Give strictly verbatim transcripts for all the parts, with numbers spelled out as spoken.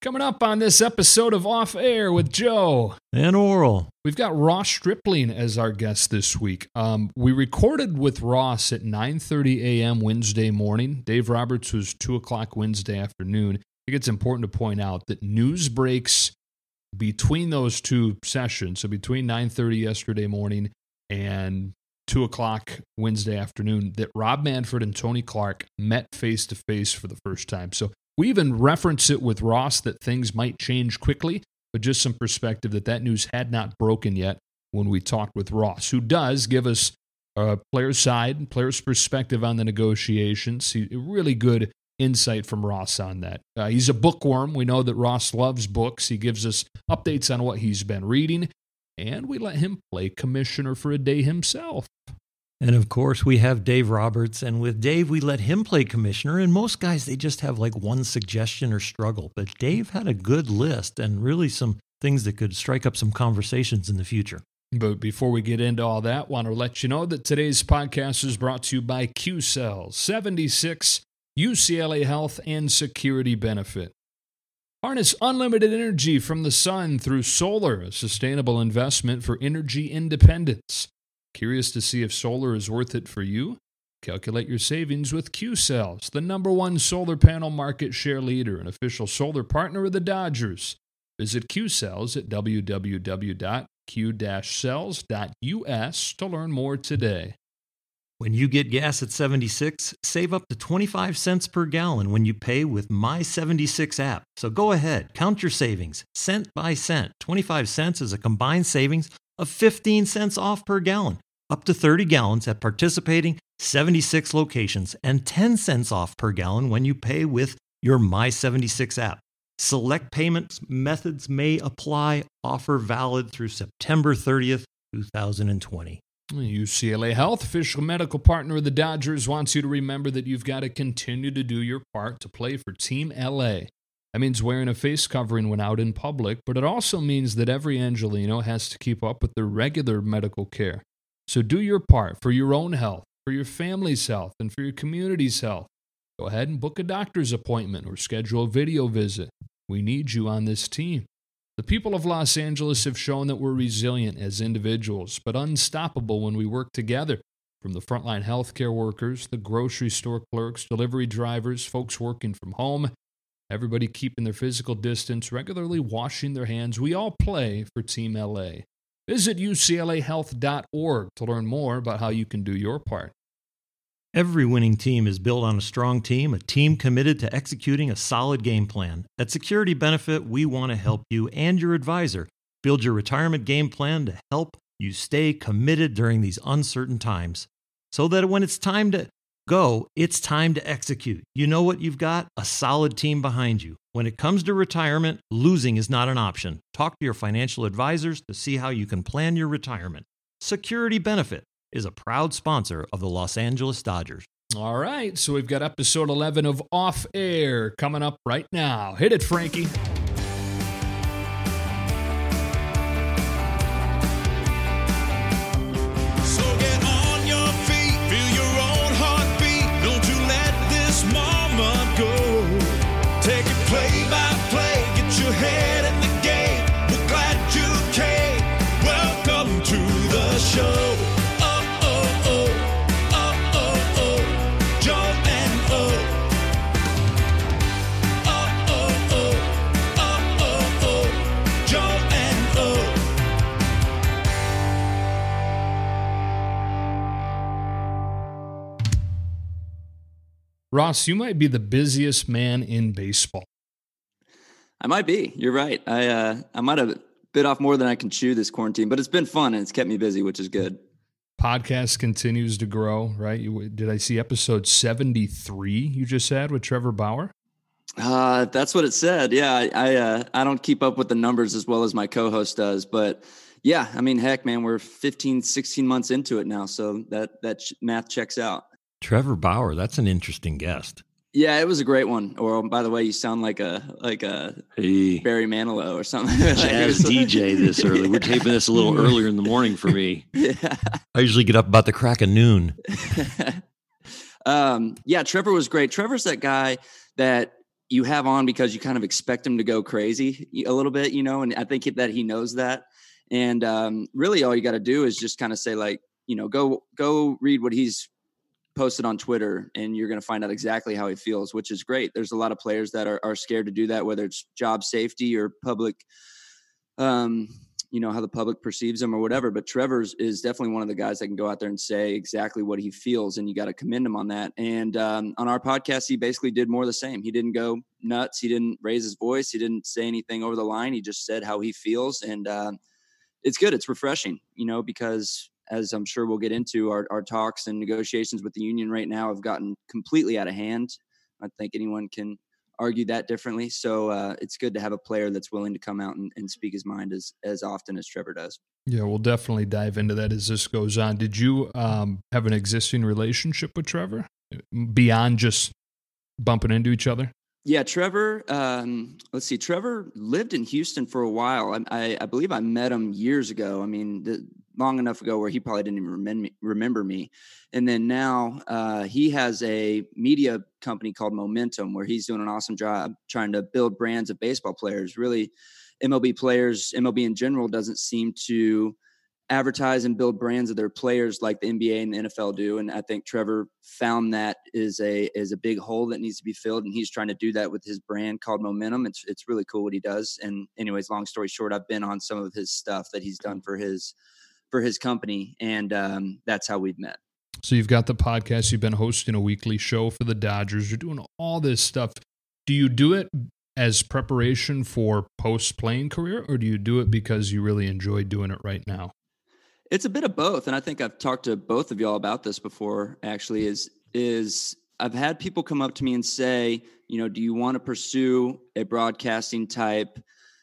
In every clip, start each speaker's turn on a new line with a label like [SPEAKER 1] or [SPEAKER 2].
[SPEAKER 1] Coming up on this episode of Off Air with Joe
[SPEAKER 2] and Oral,
[SPEAKER 1] we've got Ross Stripling as our guest this week. Um, we recorded with Ross at nine thirty a.m. Wednesday morning. Dave Roberts was two o'clock Wednesday afternoon. I think it's important to point out that news breaks between those two sessions, so between nine thirty yesterday morning and two o'clock Wednesday afternoon, that Rob Manfred and Tony Clark met face-to-face for the first time. So we even reference it with Ross that things might change quickly, but just some perspective that that news had not broken yet when we talked with Ross, who does give us a player's side, player's perspective on the negotiations. He, really good insight from Ross on that. Uh, he's a bookworm. We know that Ross loves books. He gives us updates on what he's been reading, and we let him play commissioner for a day himself.
[SPEAKER 2] And of course, we have Dave Roberts, and with Dave, we let him play commissioner, and most guys, they just have like one suggestion or struggle. But Dave had a good list and really some things that could strike up some conversations in the future.
[SPEAKER 1] But before we get into all that, want to let you know that today's podcast is brought to you by Q-Cell, seventy-six, U C L A Health and Security Benefit. Harness unlimited energy from the sun through solar, a sustainable investment for energy independence. Curious to see if solar is worth it for you? Calculate your savings with Q-Cells, the number one solar panel market share leader and official solar partner of the Dodgers. Visit Q-Cells at w w w dot q dash cells dot u s to learn more today.
[SPEAKER 2] When you get gas at seventy-six, save up to twenty-five cents per gallon when you pay with My seventy-six app. So go ahead, count your savings, cent by cent. twenty-five cents is a combined savings of fifteen cents off per gallon, up to thirty gallons at participating seventy-six locations, and ten cents off per gallon when you pay with your My seventy-six app. Select payment methods may apply. Offer valid through September thirtieth, twenty twenty.
[SPEAKER 1] U C L A Health, official medical partner of the Dodgers, wants you to remember that you've got to continue to do your part to play for Team L A. That means wearing a face covering when out in public, but it also means that every Angelino has to keep up with their regular medical care. So do your part for your own health, for your family's health, and for your community's health. Go ahead and book a doctor's appointment or schedule a video visit. We need you on this team. The people of Los Angeles have shown that we're resilient as individuals, but unstoppable when we work together. From the frontline healthcare workers, the grocery store clerks, delivery drivers, folks working from home, everybody keeping their physical distance, regularly washing their hands, we all play for Team L A. Visit u c l a health dot org to learn more about how you can do your part.
[SPEAKER 2] Every winning team is built on a strong team, a team committed to executing a solid game plan. At Security Benefit, we want to help you and your advisor build your retirement game plan to help you stay committed during these uncertain times, so that when it's time to go, it's time to execute. You know what you've got? A solid team behind you. When it comes to retirement, losing is not an option. Talk to your financial advisors to see how you can plan your retirement. Security Benefit is a proud sponsor of the Los Angeles Dodgers.
[SPEAKER 1] All right, so we've got episode eleven of Off Air coming up right now. Hit it, Frankie.
[SPEAKER 3] So get on your feet, feel your own heartbeat. Don't you let this moment go. Take it play by play, get your head in the game. We're glad you came. Welcome to the show.
[SPEAKER 1] Ross, you might be the busiest man in baseball.
[SPEAKER 4] I might be. You're right. I uh, I might have bit off more than I can chew this quarantine, but it's been fun and it's kept me busy, which is good.
[SPEAKER 1] Podcast continues to grow, right? You, did I see episode seventy-three you just had with Trevor Bauer?
[SPEAKER 4] Uh, that's what it said. Yeah, I I, uh, I don't keep up with the numbers as well as my co-host does, but yeah, I mean, heck, man, we're fifteen, sixteen months into it now, so that that math checks out.
[SPEAKER 2] Trevor Bauer, that's an interesting guest.
[SPEAKER 4] Yeah, it was a great one. Or by the way, you sound like a like a
[SPEAKER 5] hey.
[SPEAKER 4] Barry Manilow or something.
[SPEAKER 5] Jazz D J this early. We're taping this a little earlier in the morning for me.
[SPEAKER 4] Yeah.
[SPEAKER 2] I usually get up about the crack of noon.
[SPEAKER 4] um, yeah, Trevor was great. Trevor's that guy that you have on because you kind of expect him to go crazy a little bit, you know, and I think that he knows that. And um, really all you got to do is just kind of say like, you know, go, go read what he's posted on Twitter and you're going to find out exactly how he feels, which is great. There's a lot of players that are, are scared to do that, whether it's job safety or public, um, you know, how the public perceives him or whatever. But Trevor's is definitely one of the guys that can go out there and say exactly what he feels. And you got to commend him on that. And um, on our podcast, he basically did more of the same. He didn't go nuts. He didn't raise his voice. He didn't say anything over the line. He just said how he feels. And uh, it's good. It's refreshing, you know, because as I'm sure we'll get into, our, our talks and negotiations with the union right now have gotten completely out of hand. I don't think anyone can argue that differently. So uh, it's good to have a player that's willing to come out and, and speak his mind as, as often as Trevor does.
[SPEAKER 1] Yeah, we'll definitely dive into that as this goes on. Did you um, have an existing relationship with Trevor beyond just bumping into each other?
[SPEAKER 4] Yeah, Trevor, um, let's see, Trevor lived in Houston for a while. I, I, I believe I met him years ago. I mean, the, long enough ago where he probably didn't even remember, remember me. And then now uh, he has a media company called Momentum where he's doing an awesome job trying to build brands of baseball players. Really, M L B players, M L B in general doesn't seem to advertise and build brands of their players like the N B A and the N F L do. And I think Trevor found that is a is a big hole that needs to be filled. And he's trying to do that with his brand called Momentum. It's it's really cool what he does. And anyways, long story short, I've been on some of his stuff that he's done for his for his company. And um, that's how we've met.
[SPEAKER 1] So you've got the podcast, you've been hosting a weekly show for the Dodgers. You're doing all this stuff. Do you do it as preparation for post-playing career, or do you do it because you really enjoy doing it right now?
[SPEAKER 4] It's a bit of both. And I think I've talked to both of y'all about this before, actually, is, is I've had people come up to me and say, you know, do you want to pursue a broadcasting type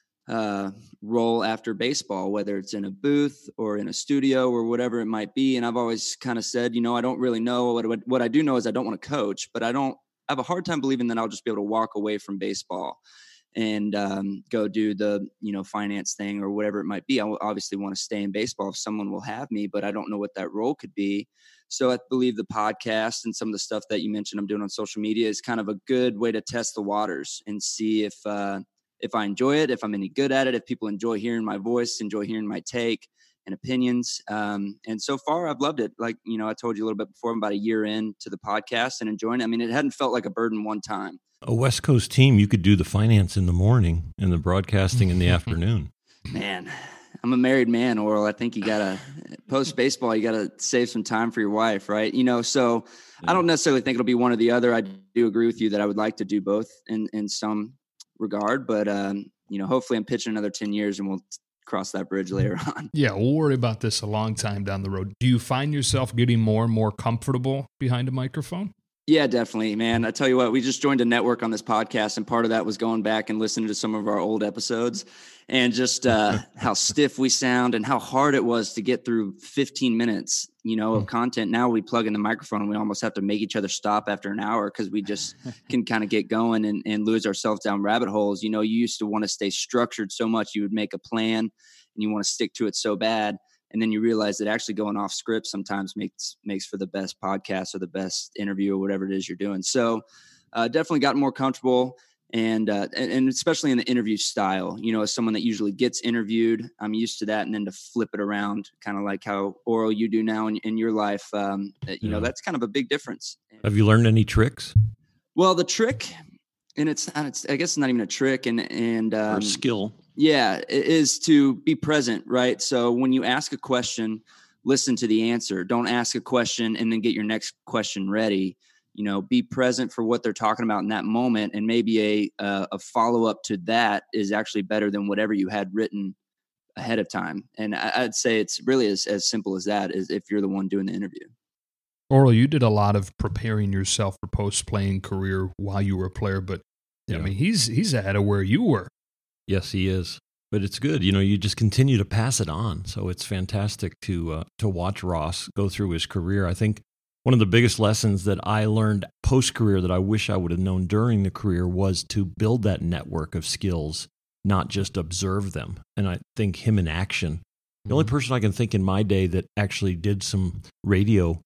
[SPEAKER 4] uh, role after baseball, whether it's in a booth or in a studio or whatever it might be? And I've always kind of said, you know, I don't really know. What, what I do know is I don't want to coach, but I don't I have a hard time believing that I'll just be able to walk away from baseball and um, go do the, you know, finance thing or whatever it might be. I obviously want to stay in baseball if someone will have me, but I don't know what that role could be. So I believe the podcast and some of the stuff that you mentioned I'm doing on social media is kind of a good way to test the waters and see if, uh, if I enjoy it, if I'm any good at it, if people enjoy hearing my voice, enjoy hearing my take and opinions. Um, and so far I've loved it. Like, you know, I told you a little bit before, I'm about a year in to the podcast and enjoying it. I mean, it hadn't felt like a burden one time.
[SPEAKER 2] A West Coast team, you could do the finance in the morning and the broadcasting in the afternoon.
[SPEAKER 4] Man, I'm a married man, Oral. I think you got to, post baseball, you got to save some time for your wife, right? You know, so yeah. I don't necessarily think it'll be one or the other. I do agree with you that I would like to do both in, in some regard, but, um, you know, hopefully I'm pitching another ten years and we'll cross that bridge later on.
[SPEAKER 1] Yeah, we'll worry about this a long time down the road. Do you find yourself getting more and more comfortable behind a microphone?
[SPEAKER 4] Yeah, definitely, man. I tell you what, we just joined a network on this podcast, and part of that was going back and listening to some of our old episodes and just uh, how stiff we sound and how hard it was to get through fifteen minutes, you know, of content. Now we plug in the microphone and we almost have to make each other stop after an hour because we just can kind of get going and, and lose ourselves down rabbit holes. You know, you used to want to stay structured so much. You would make a plan and you want to stick to it so bad. And then you realize that actually going off script sometimes makes makes for the best podcast or the best interview or whatever it is you're doing. So uh, definitely gotten more comfortable and, uh, and and especially in the interview style, you know, as someone that usually gets interviewed, I'm used to that. And then to flip it around, kind of like how Oral you do now in, in your life, um, you yeah. know, that's kind of a big difference.
[SPEAKER 2] Have you learned any tricks?
[SPEAKER 4] Well, the trick, and it's, it's I guess it's not even a trick and, and um,
[SPEAKER 5] or skill.
[SPEAKER 4] Yeah, is to be present, right? So when you ask a question, listen to the answer. Don't ask a question and then get your next question ready. You know, be present for what they're talking about in that moment, and maybe a uh, a follow up to that is actually better than whatever you had written ahead of time. And I'd say it's really as as simple as that. Is if you're the one doing the interview.
[SPEAKER 1] Oral, you did a lot of preparing yourself for post playing career while you were a player, but yeah. I mean, he's he's ahead of where you were.
[SPEAKER 2] Yes, he is. But it's good. You know, you just continue to pass it on. So it's fantastic to uh, to watch Ross go through his career. I think one of the biggest lessons that I learned post-career that I wish I would have known during the career was to build that network of skills, not just observe them. And I think him in action. The only person I can think in my day that actually did some radio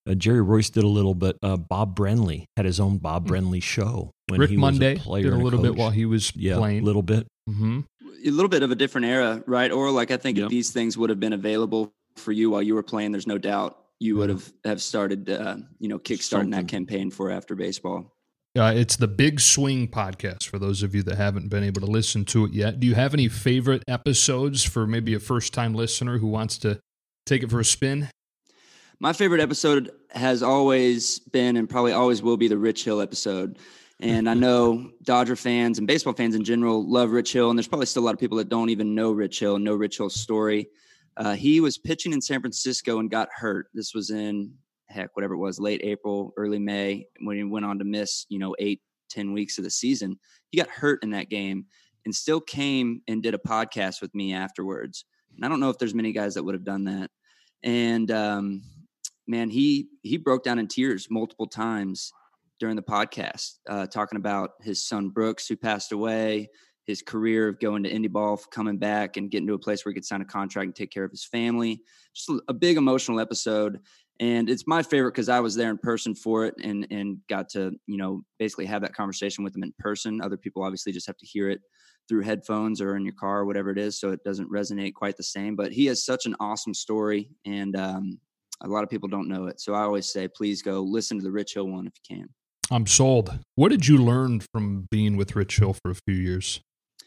[SPEAKER 2] Uh, Jerry Royce did a little, but uh, Bob Brenly had his own Bob Brenly show. When
[SPEAKER 1] Rick
[SPEAKER 2] he was
[SPEAKER 1] Monday
[SPEAKER 2] a player
[SPEAKER 1] did a
[SPEAKER 2] and
[SPEAKER 1] little
[SPEAKER 2] coach.
[SPEAKER 1] bit while he was
[SPEAKER 2] yeah,
[SPEAKER 1] playing.
[SPEAKER 2] a little bit.
[SPEAKER 1] Mm-hmm.
[SPEAKER 4] A little bit of a different era, right? Or like, I think
[SPEAKER 2] Yep.
[SPEAKER 4] if these things would have been available for you while you were playing, there's no doubt you would
[SPEAKER 2] Yeah.
[SPEAKER 4] have, have started, uh, you know, kickstarting
[SPEAKER 2] Something.
[SPEAKER 4] that campaign for After Baseball.
[SPEAKER 1] Uh, it's the Big Swing podcast for those of you that haven't been able to listen to it yet. Do you have any favorite episodes for maybe a first-time listener who wants to take it for a spin?
[SPEAKER 4] My favorite episode has always been and probably always will be the Rich Hill episode. And I know Dodger fans and baseball fans in general love Rich Hill, and there's probably still a lot of people that don't even know Rich Hill and know Rich Hill's story. Uh, he was pitching in San Francisco and got hurt. This was in, heck, whatever it was, late April, early May, when he went on to miss, you know, eight, ten weeks of the season. He got hurt in that game and still came and did a podcast with me afterwards. And I don't know if there's many guys that would have done that. And, um, man, he he broke down in tears multiple times during the podcast, uh, talking about his son Brooks, who passed away, his career of going to Indy ball, coming back and getting to a place where he could sign a contract and take care of his family. Just a big emotional episode. And it's my favorite because I was there in person for it and and got to, you know, basically have that conversation with him in person. Other people obviously just have to hear it through headphones or in your car or whatever it is, so it doesn't resonate quite the same. But he has such an awesome story, and um, a lot of people don't know it. So I always say, please go listen to the Rich Hill one if you can.
[SPEAKER 1] I'm sold. What did you learn from being with Rich Hill for a few years?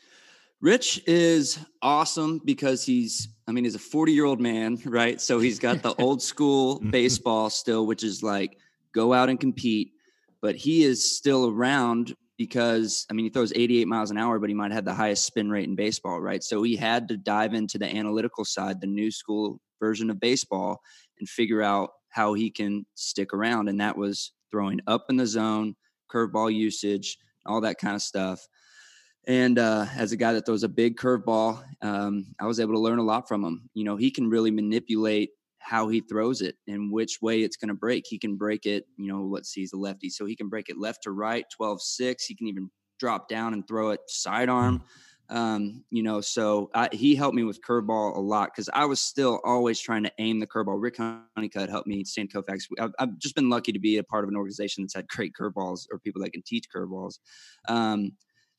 [SPEAKER 4] Rich is awesome because he's, I mean, he's a forty-year-old man, right? So he's got the old school baseball still, which is like go out and compete. But he is still around because, I mean, he throws eighty-eight miles an hour, but he might have the highest spin rate in baseball, right? So he had to dive into the analytical side, the new school version of baseball, and figure out how he can stick around. And that was throwing up in the zone, curveball usage, all that kind of stuff. And uh, as a guy that throws a big curveball, um, I was able to learn a lot from him. You know, he can really manipulate how he throws it and which way it's going to break. He can break it, you know, let's see, he's a lefty. So he can break it left to right, twelve six. He can even drop down and throw it sidearm. Um, you know, so I, he helped me with curveball a lot because I was still always trying to aim the curveball. Rick Honeycutt helped me, Stan Koufax. I've, I've just been lucky to be a part of an organization that's had great curveballs or people that can teach curveballs. Um,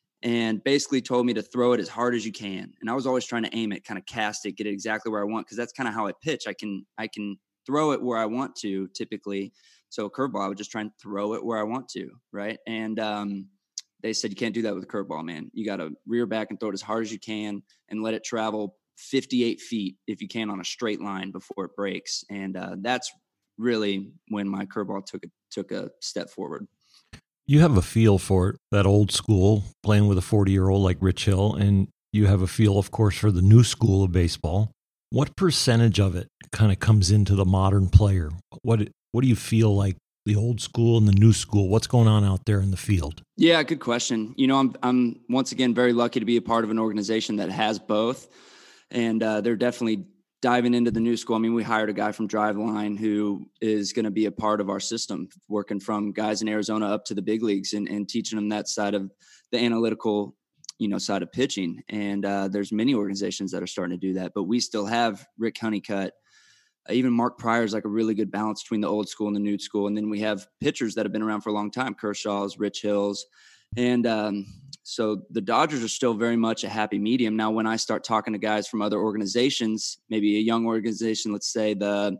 [SPEAKER 4] and basically told me to throw it as hard as you can. And I was always trying to aim it, kind of cast it, get it exactly where I want. Cause that's kind of how I pitch. I can, I can throw it where I want to typically. So a curveball, I would just try and throw it where I want to. Right. And, um, they said, you can't do that with a curveball, man. You got to rear back and throw it as hard as you can and let it travel fifty-eight feet if you can on a straight line before it breaks. And uh, that's really when my curveball took a, took a step forward.
[SPEAKER 2] You have a feel for it, that old school, playing with a forty-year-old like Rich Hill, and you have a feel, of course, for the new school of baseball. What percentage of it kind of comes into the modern player? What What do you feel like the old school and the new school? What's going on out there in the field?
[SPEAKER 4] Yeah, good question. You know, I'm I'm once again very lucky to be a part of an organization that has both, and uh, they're definitely diving into the new school. I mean, we hired a guy from Driveline who is going to be a part of our system, working from guys in Arizona up to the big leagues and, and teaching them that side of the analytical, you know, side of pitching. And uh, there's many organizations that are starting to do that, but we still have Rick Honeycutt. Uh, even Mark Pryor is like a really good balance between the old school and the new school. And then we have pitchers that have been around for a long time, Kershaw's, Rich Hill's. And um, so the Dodgers are still very much a happy medium. Now, when I start talking to guys from other organizations, maybe a young organization, let's say the,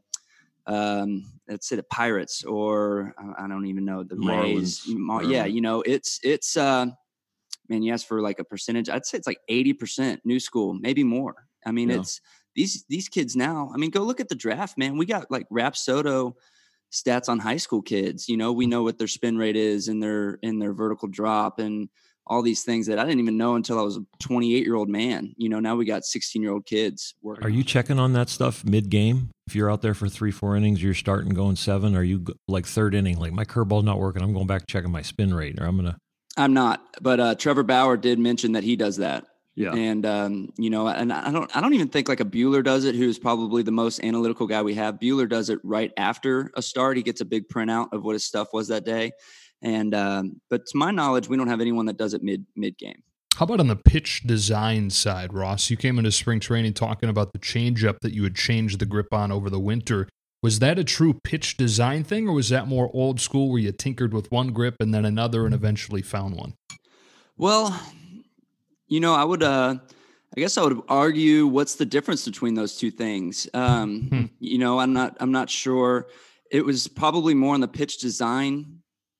[SPEAKER 4] um, let's say the Pirates, or I don't even know, the Rays. Mar- yeah, you know, it's, it's, uh, man, you ask for like a percentage. I'd say it's like eighty percent new school, maybe more. I mean, yeah. it's, These these kids now, I mean, go look at the draft, man. We got like Rapsodo stats on high school kids. You know, we know what their spin rate is and their in their vertical drop and all these things that I didn't even know until I was a twenty-eight-year-old man. You know, now we got sixteen-year-old kids working.
[SPEAKER 2] Are you checking on that stuff mid-game? If you're out there for three, four innings, you're starting going seven. Are you like third inning, like my curveball's not working, I'm going back checking my spin rate, or I'm going to –
[SPEAKER 4] I'm not. But uh, Trevor Bauer did mention that he does that.
[SPEAKER 2] Yeah.
[SPEAKER 4] And, um, you know, and I don't, I don't even think like a Bueller does it, who's probably the most analytical guy we have. Bueller does it right after a start. He gets a big printout of what his stuff was that day. And, um, but to my knowledge, we don't have anyone that does it mid mid game.
[SPEAKER 1] How about on the pitch design side, Ross? You came into spring training talking about the changeup that you had changed the grip on over the winter. Was that a true pitch design thing, or was that more old school where you tinkered with one grip and then another and eventually found one?
[SPEAKER 4] Well, you know, I would, uh, I guess I would argue what's the difference between those two things. Um,
[SPEAKER 1] Hmm.
[SPEAKER 4] You know, I'm not, I'm not sure. It was probably more on the pitch design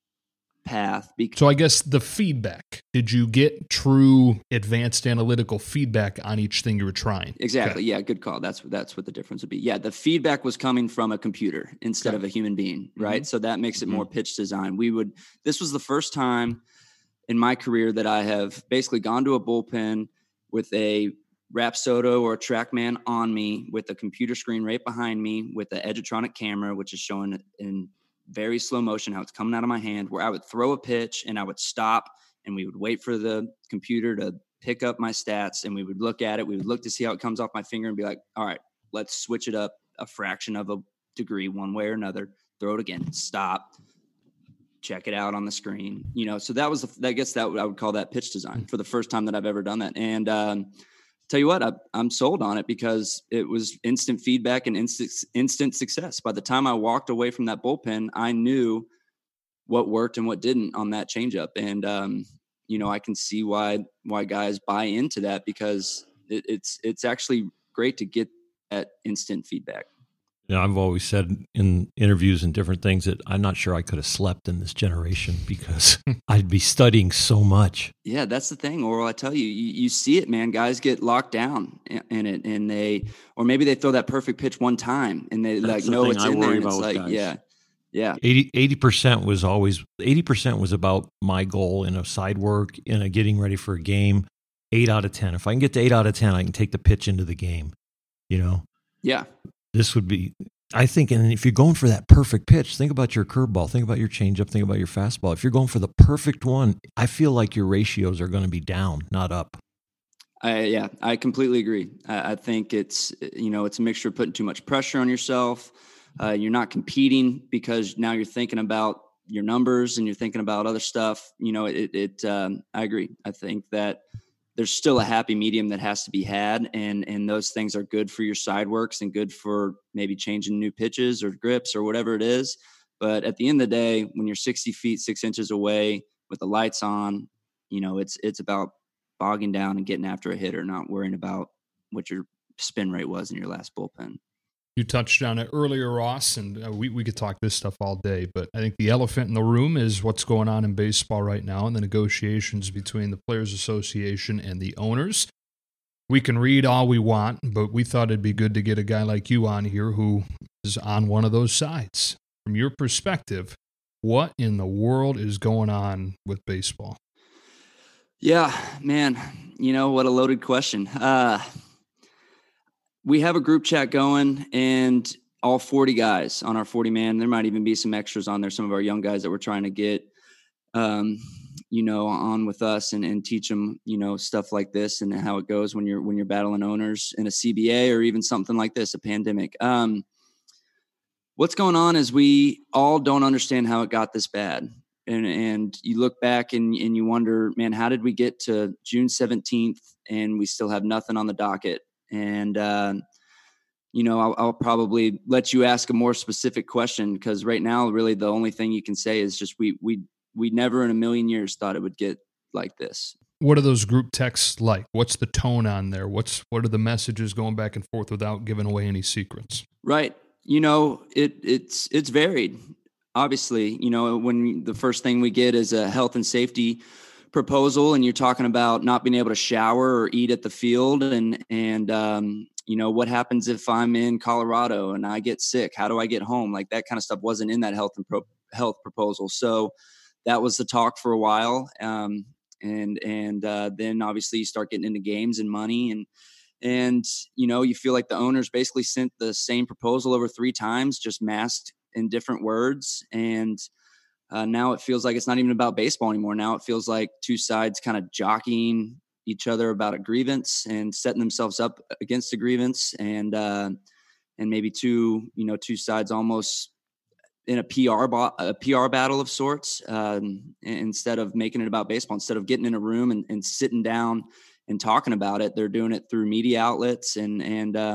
[SPEAKER 4] path. Because
[SPEAKER 1] So I guess the feedback, did you get true advanced analytical feedback on each thing you were trying?
[SPEAKER 4] Exactly.
[SPEAKER 1] Okay.
[SPEAKER 4] Yeah. Good call. That's that's what the difference would be. Yeah. The feedback was coming from a computer instead
[SPEAKER 1] Okay.
[SPEAKER 4] of a human being. Right. So that makes it more pitch design. We would, this was the first time in my career that I have basically gone to a bullpen with a Rapsodo or a TrackMan on me with a computer screen right behind me with the Edgertronic camera, which is showing in very slow motion how it's coming out of my hand, where I would throw a pitch and I would stop and we would wait for the computer to pick up my stats and we would look at it. We would look to see how it comes off my finger and be like, all right, let's switch it up a fraction of a degree one way or another, throw it again, stop, check it out on the screen, you know? So that was, the, I guess that I would call that pitch design for the first time that I've ever done that. And, um, tell you what, I, I'm sold on it because it was instant feedback and instant, instant success. By the time I walked away from that bullpen, I knew what worked and what didn't on that changeup. And, um, you know, I can see why, why guys buy into that because it, it's, it's actually great to get that instant feedback.
[SPEAKER 2] You know, I've always said in interviews and different things that I'm not sure I could have slept in this generation because I'd be studying so much.
[SPEAKER 4] Yeah, that's the thing, Oral. I tell you, you, you see it, man. Guys get locked down in it, and they, or maybe they throw that perfect pitch one time, and they
[SPEAKER 5] That's
[SPEAKER 4] like
[SPEAKER 5] the
[SPEAKER 4] know
[SPEAKER 5] thing
[SPEAKER 4] it's
[SPEAKER 5] I
[SPEAKER 4] in there.
[SPEAKER 5] worry
[SPEAKER 4] And it's
[SPEAKER 5] about with
[SPEAKER 4] like,
[SPEAKER 5] guys.
[SPEAKER 4] yeah, yeah,
[SPEAKER 2] eighty percent was always, eighty percent was about my goal in a side work, in a getting ready for a game, eight out of ten. If I can get to eight out of ten, I can take the pitch into the game, you know?
[SPEAKER 4] yeah.
[SPEAKER 2] This would be, I think, and if you're going for that perfect pitch, think about your curveball, think about your changeup, think about your fastball. If you're going for the perfect one, I feel like your ratios are going to be down, not up.
[SPEAKER 4] I, yeah, I completely agree. I, I think it's, you know, it's a mixture of putting too much pressure on yourself. Uh, you're not competing because now you're thinking about your numbers and you're thinking about other stuff. You know, it, it, um, I agree. I think that there's still a happy medium that has to be had. And, and those things are good for your side works and good for maybe changing new pitches or grips or whatever it is. But at the end of the day, when you're sixty feet, six inches away with the lights on, you know, it's, it's about bogging down and getting after a hitter, not worrying about what your spin rate was in your last bullpen.
[SPEAKER 1] You touched on it earlier, Ross, and uh, we, we could talk this stuff all day, but I think the elephant in the room is what's going on in baseball right now and the negotiations between the Players Association and the owners. We can read all we want, but we thought it'd be good to get a guy like you on here who is on one of those sides. From your perspective, what in the world is going on with baseball?
[SPEAKER 4] Yeah, man, you know, what a loaded question. Uh, we have a group chat going and all forty guys on our forty man, there might even be some extras on there. Some of our young guys that we're trying to get, um, you know, on with us and, and teach them, you know, stuff like this and how it goes when you're, when you're battling owners in a C B A or even something like this, a pandemic. Um, what's going on is we all don't understand how it got this bad. And, and you look back and, and you wonder, man, how did we get to June seventeenth and we still have nothing on the docket? And, uh, you know, I'll, I'll probably let you ask a more specific question because right now, really the only thing you can say is just we, we, we never in a million years thought it would get like this.
[SPEAKER 1] What are those group texts like? What's the tone on there? What's, what are the messages going back and forth without giving away any secrets?
[SPEAKER 4] Right. You know, it, it's, it's varied. Obviously, you know, when the first thing we get is a health and safety proposal and you're talking about not being able to shower or eat at the field and, and, um, you know, what happens if I'm in Colorado and I get sick? How do I get home? Like that kind of stuff wasn't in that health and pro- health proposal. So that was the talk for a while. Um, and, and, uh, then obviously you start getting into games and money and, and, you know, you feel like the owners basically sent the same proposal over three times, just masked in different words. And, Uh, now it feels like it's not even about baseball anymore. Now it feels like two sides kind of jockeying each other about a grievance and setting themselves up against a grievance, and uh, and maybe two, you know, two sides almost in a P R bo- a P R battle of sorts. Um, instead of making it about baseball, instead of getting in a room and, and sitting down and talking about it, they're doing it through media outlets and and um,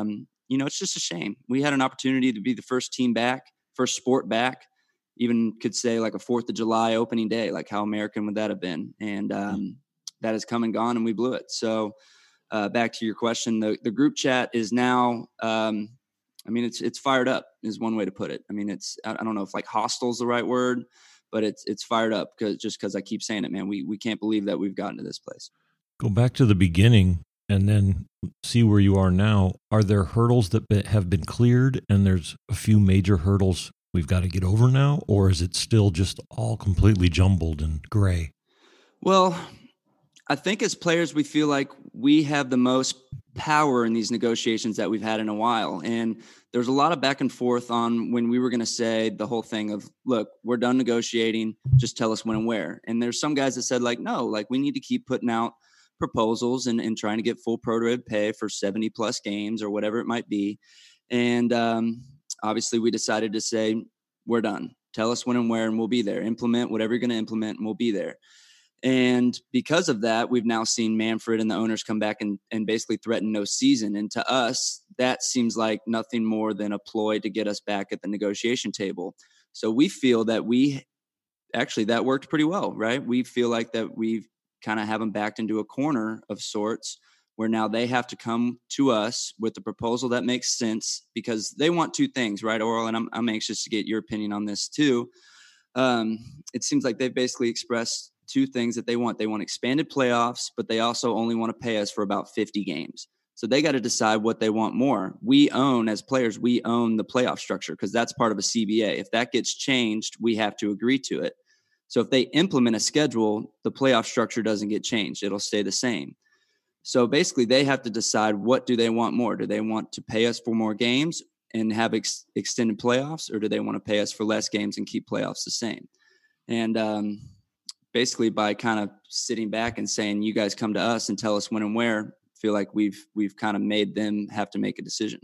[SPEAKER 4] you know, it's just a shame. We had an opportunity to be the first team back, first sport back, even could say like a fourth of July opening day. Like how American would that have been? And um, that has come and gone, and we blew it. So uh, back to your question, the, the group chat is now, um, I mean, it's it's fired up is one way to put it. I mean, it's I don't know if like hostile is the right word, but it's it's fired up because just because I keep saying it, man. We we can't believe that we've gotten to this place.
[SPEAKER 2] Go back to the beginning and then see where you are now. Are there hurdles that be, have been cleared, and there's a few major hurdles we've got to get over now, or is it still just all completely jumbled and gray?
[SPEAKER 4] Well, I think as players, we feel like we have the most power in these negotiations that we've had in a while. And there's a lot of back and forth on when we were going to say the whole thing of, look, we're done negotiating. Just tell us when and where. And there's some guys that said like, no, like we need to keep putting out proposals and, and trying to get full pro-rated pay for seventy plus games or whatever it might be. And um, obviously we decided to say, we're done. Tell us when and where, and we'll be there. Implement whatever you're going to implement, and we'll be there. And because of that, we've now seen Manfred and the owners come back and, and basically threaten no season. And to us, that seems like nothing more than a ploy to get us back at the negotiation table. So we feel that we actually, that worked pretty well, right? We feel like that we've kind of have them backed into a corner of sorts where now they have to come to us with a proposal that makes sense, because they want two things, right, Oral? And I'm, I'm anxious to get your opinion on this too. Um, it seems like they've basically expressed two things that they want. They want expanded playoffs, but they also only want to pay us for about fifty games. So they got to decide what they want more. We own, as players, we own the playoff structure because that's part of a C B A. If that gets changed, we have to agree to it. So if they implement a schedule, the playoff structure doesn't get changed. It'll stay the same. So basically they have to decide, what do they want more? Do they want to pay us for more games and have ex- extended playoffs, or do they want to pay us for less games and keep playoffs the same? And um, basically by kind of sitting back and saying, you guys come to us and tell us when and where, I feel like we've we've kind of made them have to make a decision.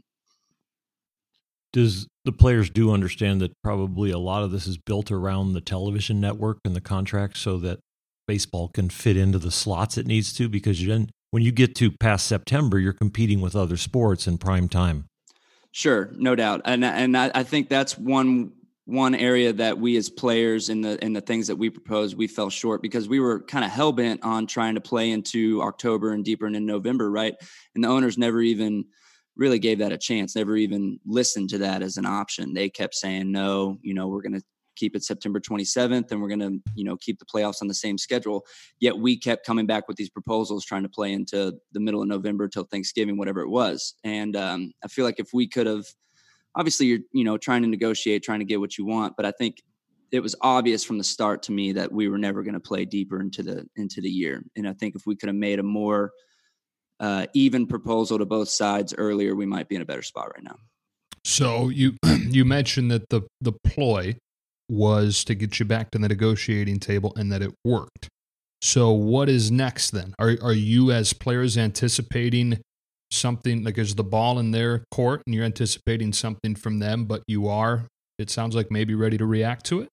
[SPEAKER 2] Does the players do understand that probably a lot of this is built around the television network and the contract so that baseball can fit into the slots it needs to? Because then when you get to past September, you're competing with other sports in prime time.
[SPEAKER 4] Sure, no doubt. And and I, I think that's one one area that we as players in the in the things that we proposed, we fell short because we were kind of hell-bent on trying to play into October and deeper into November, right? And the owners never even really gave that a chance, never even listened to that as an option. They kept saying, no, you know, we're going to keep it September twenty-seventh and we're going to, you know, keep the playoffs on the same schedule. Yet we kept coming back with these proposals, trying to play into the middle of November till Thanksgiving, whatever it was. And um, I feel like if we could have, obviously you're, you know, trying to negotiate, trying to get what you want, but I think it was obvious from the start to me that we were never going to play deeper into the, into the year. And I think if we could have made a more uh, even proposal to both sides earlier, we might be in a better spot right now.
[SPEAKER 1] So you, you mentioned that the, the ploy was to get you back to the negotiating table and that it worked. So what is next then? Are are you as players anticipating something, like is the ball in their court and you're anticipating something from them, but you are, it sounds like, maybe ready to react to it?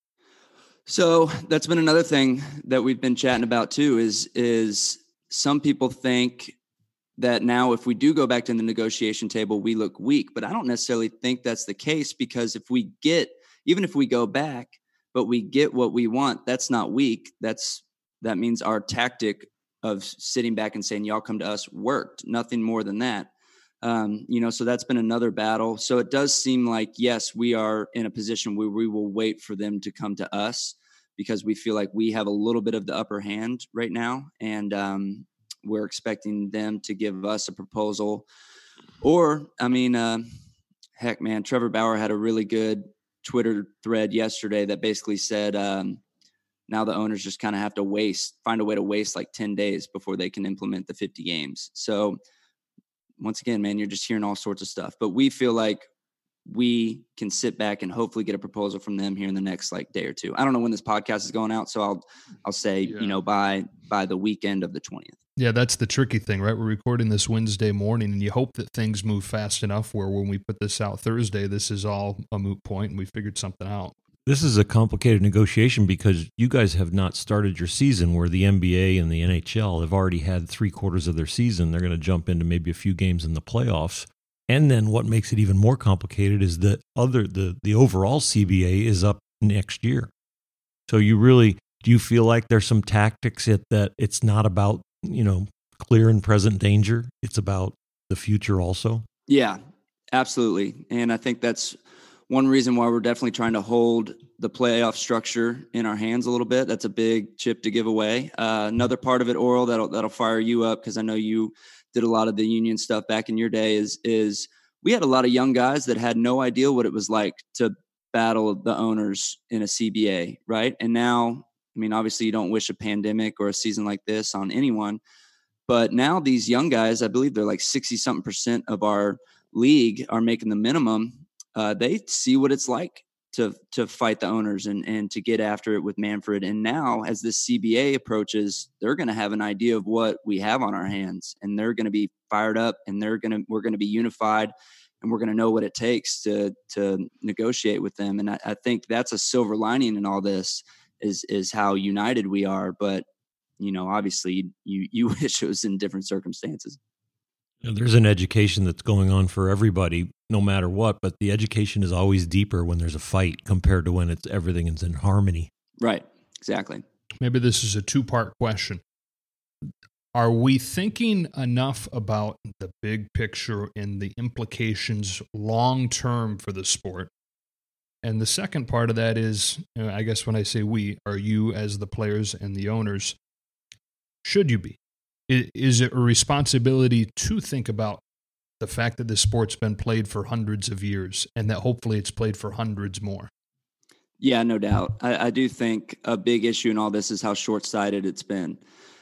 [SPEAKER 4] So that's been another thing that we've been chatting about too, is, is some people think that now if we do go back to the negotiation table, we look weak, but I don't necessarily think that's the case, because if we get, even if we go back, but we get what we want, that's not weak. That's, that means our tactic of sitting back and saying, y'all come to us, worked. Nothing more than that. Um, you know, so that's been another battle. So it does seem like, yes, we are in a position where we will wait for them to come to us because we feel like we have a little bit of the upper hand right now. And um, we're expecting them to give us a proposal. Or, I mean, uh, heck, man, Trevor Bauer had a really good Twitter thread yesterday that basically said, um, now the owners just kind of have to waste, find a way to waste like ten days before they can implement the fifty games. So once again, man, you're just hearing all sorts of stuff, but we feel like we can sit back and hopefully get a proposal from them here in the next like day or two. I don't know when this podcast is going out, so I'll, I'll say, yeah. you know, by, by the weekend of the twentieth.
[SPEAKER 1] Yeah, that's the tricky thing, right? We're recording this Wednesday morning, and you hope that things move fast enough where when we put this out Thursday, this is all a moot point and we figured something out.
[SPEAKER 2] This is a complicated negotiation because you guys have not started your season, where the N B A and the N H L have already had three quarters of their season. They're going to jump into maybe a few games in the playoffs. And then what makes it even more complicated is that other the the overall C B A is up next year. So you really, do you feel like there's some tactics at that it's not about, you know, clear and present danger, it's about the future also?
[SPEAKER 4] Yeah, absolutely. And I think that's one reason why we're definitely trying to hold the playoff structure in our hands a little bit. That's a big chip to give away. Uh, another part of it, Oral, that'll that'll fire you up, because I know you did a lot of the union stuff back in your day, is is we had a lot of young guys that had no idea what it was like to battle the owners in a C B A, right? And now, I mean, obviously you don't wish a pandemic or a season like this on anyone, but now these young guys, I believe they're like sixty something percent of our league are making the minimum. Uh, they see what it's like to to fight the owners and, and to get after it with Manfred. And now as this C B A approaches, they're going to have an idea of what we have on our hands, and they're going to be fired up, and they're going to, we're going to be unified, and we're going to know what it takes to, to negotiate with them. And I, I think that's a silver lining in all this, is, is how united we are. But, you know, obviously you, you wish it was in different circumstances.
[SPEAKER 2] There's an education that's going on for everybody, no matter what, but the education is always deeper when there's a fight compared to when it's everything is in harmony.
[SPEAKER 4] Right. Exactly.
[SPEAKER 1] Maybe this is a two-part question. Are we thinking enough about the big picture and the implications long-term for the sport? And the second part of that is, you know, I guess when I say we, are you as the players and the owners, should you be? Is it a responsibility to think about the fact that this sport's been played for hundreds of years and that hopefully it's played for hundreds more?
[SPEAKER 4] Yeah, no doubt. I, I do think a big issue in all this is how short-sighted it's been.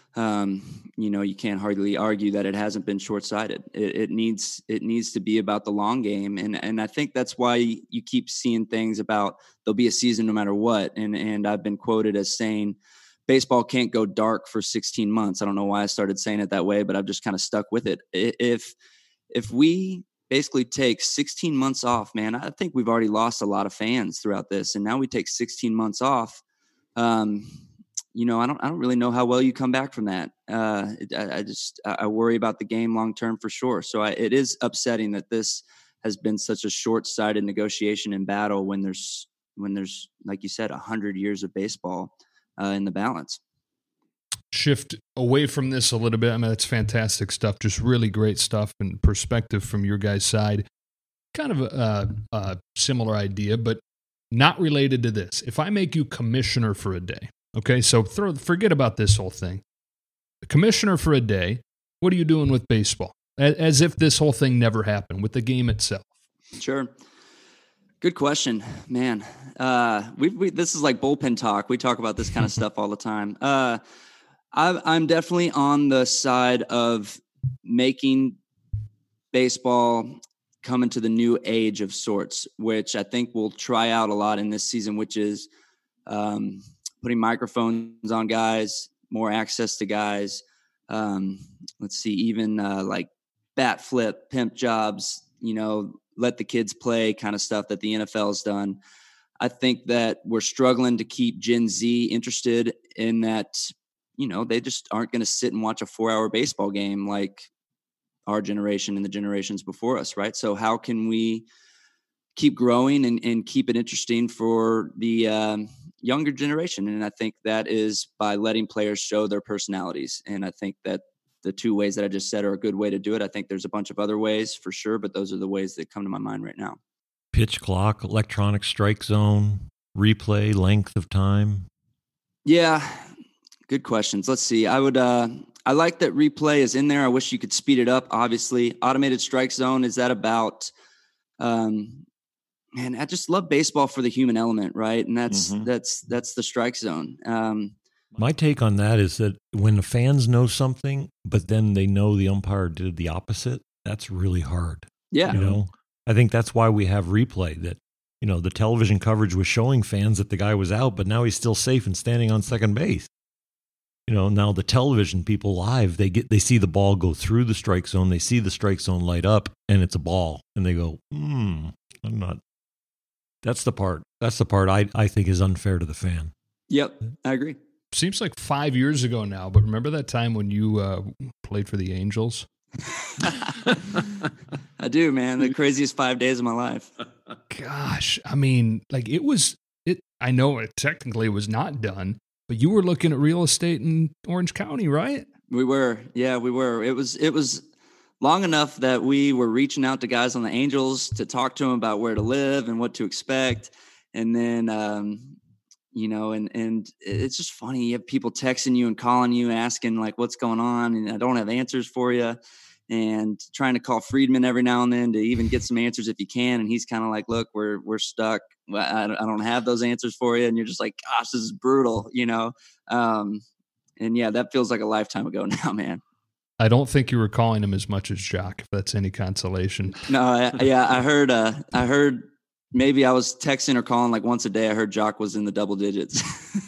[SPEAKER 4] Um, you know, you can't hardly argue that it hasn't been short-sighted. It, it needs it needs to be about the long game, and and I think that's why you keep seeing things about there'll be a season no matter what. And and I've been quoted as saying, baseball can't go dark for sixteen months. I don't know why I started saying it that way, but I've just kind of stuck with it. If if we basically take sixteen months off, man, I think we've already lost a lot of fans throughout this, and now we take sixteen months off. Um, you know, I don't I don't really know how well you come back from that. Uh, I, I just I worry about the game long term for sure. So I, it is upsetting that this has been such a short-sighted negotiation and battle when there's when there's like you said, a hundred years of baseball Uh, in the balance.
[SPEAKER 1] Shift away from this a little bit. I mean, that's fantastic stuff. Just really great stuff and perspective from your guys' side. Kind of a, a similar idea, but not related to this. If I make you commissioner for a day, okay, so throw, forget about this whole thing. The commissioner for a day, what are you doing with baseball? As, as if this whole thing never happened with the game itself.
[SPEAKER 4] Sure. Good question, man. Uh, we, we this is like bullpen talk. We talk about this kind of stuff all the time. Uh, I, I'm definitely on the side of making baseball come into the new age of sorts, which I think we'll try out a lot in this season, which is um, putting microphones on guys, more access to guys. Um, let's see, even uh, like bat flip, pimp jobs, you know, let the kids play kind of stuff that the N F L has done. I think that we're struggling to keep Gen Z interested in that, you know, they just aren't going to sit and watch a four hour baseball game like our generation and the generations before us. Right. So how can we keep growing and, and keep it interesting for the um, younger generation? And I think that is by letting players show their personalities. And I think that the two ways that I just said are a good way to do it. I think there's a bunch of other ways for sure, but those are the ways that come to my mind right now.
[SPEAKER 2] Pitch clock, electronic strike zone, replay, length of time.
[SPEAKER 4] Yeah, good questions. Let's see. I would, uh, I like that replay is in there. I wish you could speed it up. Obviously, automated strike zone. Is that about, um, man, I just love baseball for the human element, right? And that's, mm-hmm. that's, that's the strike zone. Um,
[SPEAKER 2] My take on that is that when the fans know something, but then they know the umpire did the opposite, that's really hard.
[SPEAKER 4] Yeah.
[SPEAKER 2] You know, I think that's why we have replay, that, you know, the television coverage was showing fans that the guy was out, but now he's still safe and standing on second base. You know, now the television people live, they get, they see the ball go through the strike zone. They see the strike zone light up and it's a ball and they go, hmm, I'm not, that's the part, that's the part I, I think is unfair to the fan.
[SPEAKER 4] Yep. I agree.
[SPEAKER 1] Seems like five years ago now, but remember that time when you uh, played for the Angels?
[SPEAKER 4] I do, man. The craziest five days of my life.
[SPEAKER 1] Gosh, I mean, like it was, it, I know it technically was not done, but you were looking at real estate in Orange County, right?
[SPEAKER 4] We were. Yeah, we were. It was, it was long enough that we were reaching out to guys on the Angels to talk to them about where to live and what to expect. And then, um, you know, and, and it's just funny. You have people texting you and calling you, asking like, what's going on? And I don't have answers for you, and trying to call Friedman every now and then to even get some answers if you can. And he's kind of like, look, we're, we're stuck. I don't, I don't have those answers for you. And you're just like, gosh, this is brutal, you know? Um, and yeah, that feels like a lifetime ago now, man.
[SPEAKER 1] I don't think you were calling him as much as Jock, if that's any consolation.
[SPEAKER 4] No, I, yeah, I heard, uh, I heard, maybe I was texting or calling like once a day. I heard Jock was in the double digits.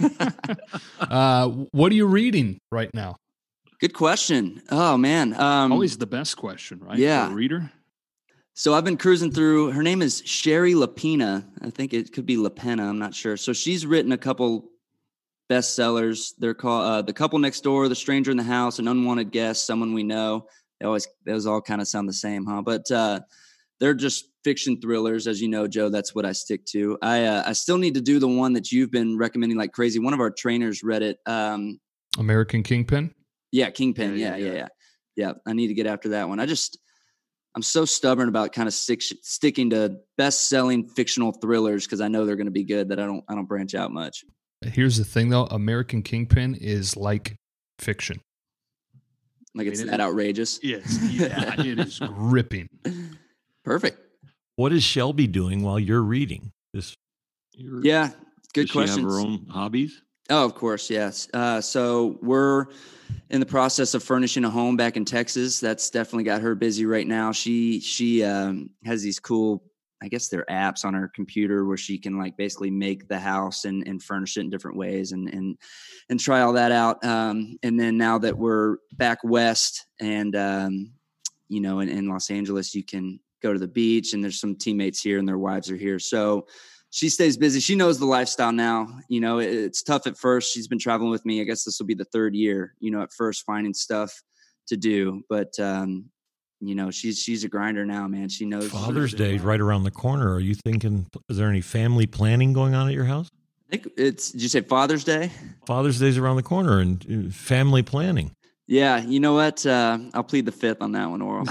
[SPEAKER 1] uh, what are you reading right now?
[SPEAKER 4] Good question. Oh, man. Um,
[SPEAKER 6] Always the best question, right?
[SPEAKER 4] Yeah.
[SPEAKER 6] For a reader.
[SPEAKER 4] So I've been cruising through. Her name is Sherry Lapena. I think it could be Lapena. I'm not sure. So she's written a couple bestsellers. They're called uh, The Couple Next Door, The Stranger in the House, An Unwanted Guest, Someone We Know. They always, those all kind of sound the same, huh? But uh, they're just fiction thrillers, as you know, Joe. That's what I stick to. I uh, I still need to do the one that you've been recommending like crazy. One of our trainers read it. Um,
[SPEAKER 1] American Kingpin?
[SPEAKER 4] Yeah, Kingpin.
[SPEAKER 6] Yeah,
[SPEAKER 4] Yeah,
[SPEAKER 6] yeah,
[SPEAKER 4] yeah,
[SPEAKER 6] yeah.
[SPEAKER 4] yeah. Yeah, I need to get after that one. I just, I'm so stubborn about kind of stick, sticking to best-selling fictional thrillers because I know they're going to be good that I don't, I don't branch out much.
[SPEAKER 1] Here's the thing, though. American Kingpin is like fiction.
[SPEAKER 4] Like it's
[SPEAKER 6] I mean,
[SPEAKER 4] that
[SPEAKER 6] it-
[SPEAKER 4] outrageous.
[SPEAKER 6] Yes. Yeah, it is.
[SPEAKER 1] Gripping.
[SPEAKER 4] Perfect.
[SPEAKER 2] What is Shelby doing while you're reading this?
[SPEAKER 6] You're-
[SPEAKER 4] Yeah, good
[SPEAKER 5] Does she have
[SPEAKER 4] questions.
[SPEAKER 5] her own hobbies?
[SPEAKER 4] Oh, of course, yes. Uh, so we're in the process of furnishing a home back in Texas. That's definitely got her busy right now. She she um, has these cool, I guess they're apps on her computer where she can like basically make the house and, and furnish it in different ways and and and try all that out. Um, and then now that we're back west and um, you know in, in Los Angeles, you can go to the beach and there's some teammates here and their wives are here. So she stays busy. She knows the lifestyle now. You know, it, it's tough at first. She's been traveling with me. I guess this will be the third year, you know, at first finding stuff to do. But, um, you know, she's she's a grinder now, man. She knows.
[SPEAKER 2] Father's Day is right around the corner. Are you thinking, is there any family planning going on at your house?
[SPEAKER 4] I think it's, did you say Father's Day?
[SPEAKER 2] Father's Day's around the corner and uh, family planning.
[SPEAKER 4] Yeah. You know what? Uh, I'll plead the fifth on that one, Oral.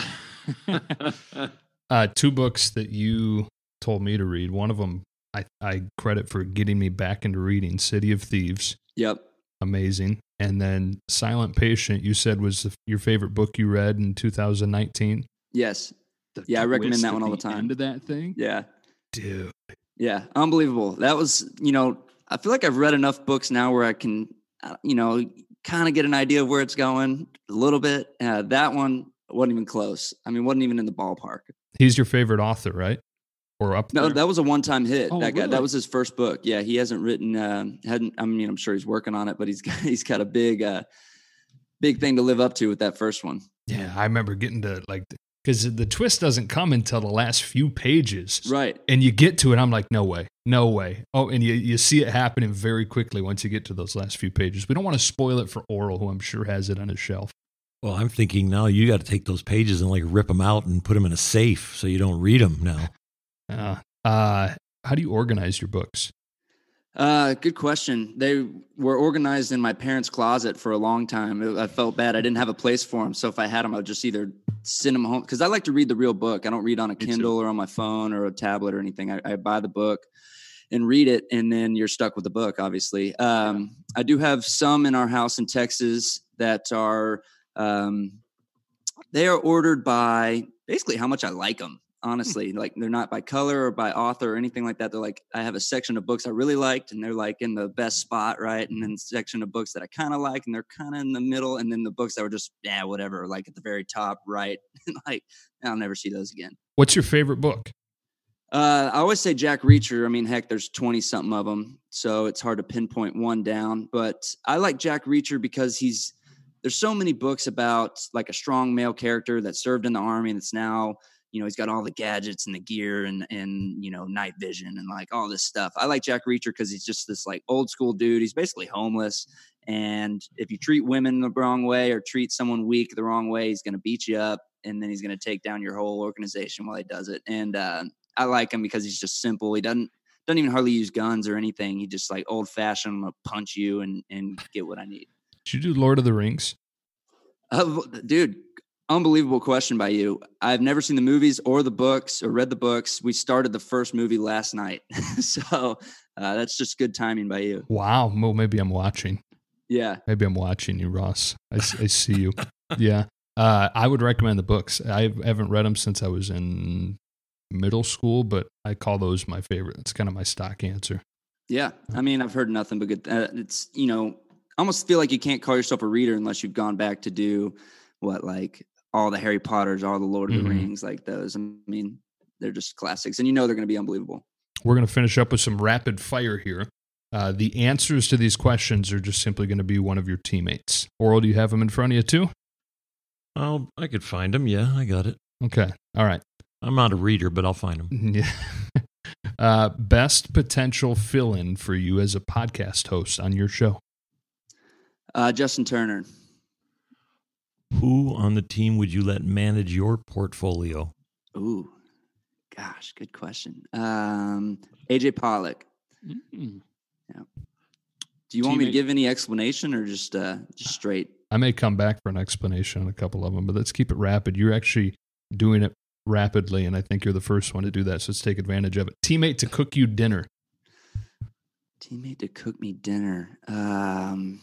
[SPEAKER 1] Uh, two books that you told me to read. One of them I, I credit for getting me back into reading, City of Thieves.
[SPEAKER 4] Yep.
[SPEAKER 1] Amazing. And then Silent Patient, you said was the, your favorite book you read in two thousand nineteen.
[SPEAKER 4] Yes.
[SPEAKER 6] The
[SPEAKER 4] Yeah, I recommend
[SPEAKER 6] twist
[SPEAKER 4] that
[SPEAKER 6] at
[SPEAKER 4] one all the time.
[SPEAKER 6] End of that thing.
[SPEAKER 4] Yeah.
[SPEAKER 1] Dude.
[SPEAKER 4] Yeah. Unbelievable. That was, you know, I feel like I've read enough books now where I can, uh, you know, kind of get an idea of where it's going a little bit. Uh, that one wasn't even close. I mean, wasn't even in the ballpark.
[SPEAKER 1] He's your favorite author, right? Or up
[SPEAKER 4] No,
[SPEAKER 1] there?
[SPEAKER 4] that was a one-time hit.
[SPEAKER 6] Oh,
[SPEAKER 4] that guy,
[SPEAKER 6] really?
[SPEAKER 4] that was his first book. Yeah, he hasn't written. Um, hadn't. I mean, I'm sure he's working on it, but he's got he's got a big, uh, big thing to live up to with that first one.
[SPEAKER 1] Yeah, I remember getting to like, because the twist doesn't come until the last few pages.
[SPEAKER 4] Right.
[SPEAKER 1] And you get to it, I'm like, no way, no way. Oh, and you, you see it happening very quickly once you get to those last few pages. We don't want to spoil it for Oral, who I'm sure has it on his shelf.
[SPEAKER 2] Well, I'm thinking now you got to take those pages and like rip them out and put them in a safe so you don't read them now.
[SPEAKER 1] Uh, uh, how do you organize your books?
[SPEAKER 4] Uh, good question. They were organized in my parents' closet for a long time. I felt bad. I didn't have a place for them. So if I had them, I would just either send them home. Cause I like to read the real book. I don't read on a
[SPEAKER 6] too.
[SPEAKER 4] Kindle or on my phone or a tablet or anything. I, I buy the book and read it. And then you're stuck with the book, obviously. Um, I do have some in our house in Texas that are, um, they are ordered by basically how much I like them. Honestly, like they're not by color or by author or anything like that. They're like, I have a section of books I really liked and they're like in the best spot. Right. And then a section of books that I kind of like and they're kind of in the middle. And then the books that were just, yeah, whatever, like at the very top. Right. Like I'll never see those again.
[SPEAKER 1] What's your favorite book?
[SPEAKER 4] Uh, I always say Jack Reacher. I mean, heck, there's twenty something of them. So it's hard to pinpoint one down, but I like Jack Reacher because he's, there's so many books about like a strong male character that served in the army and it's now, you know, he's got all the gadgets and the gear and, and, you know, night vision and like all this stuff. I like Jack Reacher because he's just this like old school dude. He's basically homeless. And if you treat women the wrong way or treat someone weak the wrong way, he's going to beat you up. and then he's going to take down your whole organization while he does it. And uh, I like him because he's just simple. He doesn't doesn't even hardly use guns or anything. He just like old fashioned. I'm gonna punch you and and get what I need.
[SPEAKER 1] Did you do Lord of the Rings?
[SPEAKER 4] Uh, dude, unbelievable question by you. I've never seen the movies or the books or read the books. We started the first movie last night, so uh, that's just good timing by you.
[SPEAKER 1] Wow. Well, maybe I'm watching.
[SPEAKER 4] Yeah.
[SPEAKER 1] Maybe I'm watching you, Ross. I, I see you. Yeah. Uh, I would recommend the books. I haven't read them since I was in middle school, but I call those my favorite. It's kind of my stock answer.
[SPEAKER 4] Yeah. I mean, I've heard nothing but good. Uh, it's, you know, I almost feel like you can't call yourself a reader unless you've gone back to do what, like all the Harry Potters, all the Lord of the
[SPEAKER 1] Mhm.
[SPEAKER 4] Rings, like those. I mean, they're just classics, and you know they're going to be unbelievable.
[SPEAKER 1] We're going to finish up with some rapid fire here. Uh, the answers to these questions are just simply going to be one of your teammates. Oral, do you have them in front of you too?
[SPEAKER 2] Oh, I could find them. Yeah, I got it.
[SPEAKER 1] Okay. All right.
[SPEAKER 2] I'm not a reader, but I'll find them.
[SPEAKER 1] Yeah. uh, best potential fill-in for you as a podcast host on your show?
[SPEAKER 4] Uh, Justin Turner.
[SPEAKER 2] Who on the team would you let manage your portfolio?
[SPEAKER 4] Ooh, gosh, good question. Um, A J Pollock.
[SPEAKER 6] Mm.
[SPEAKER 4] Do you want me to
[SPEAKER 6] Teammate-
[SPEAKER 4] give any explanation or just uh, just straight?
[SPEAKER 1] I may come back for an explanation on a couple of them, but let's keep it rapid. You're actually doing it rapidly, and I think you're the first one to do that, so let's take advantage of it. Teammate to cook you dinner.
[SPEAKER 4] Teammate to cook me dinner. Um,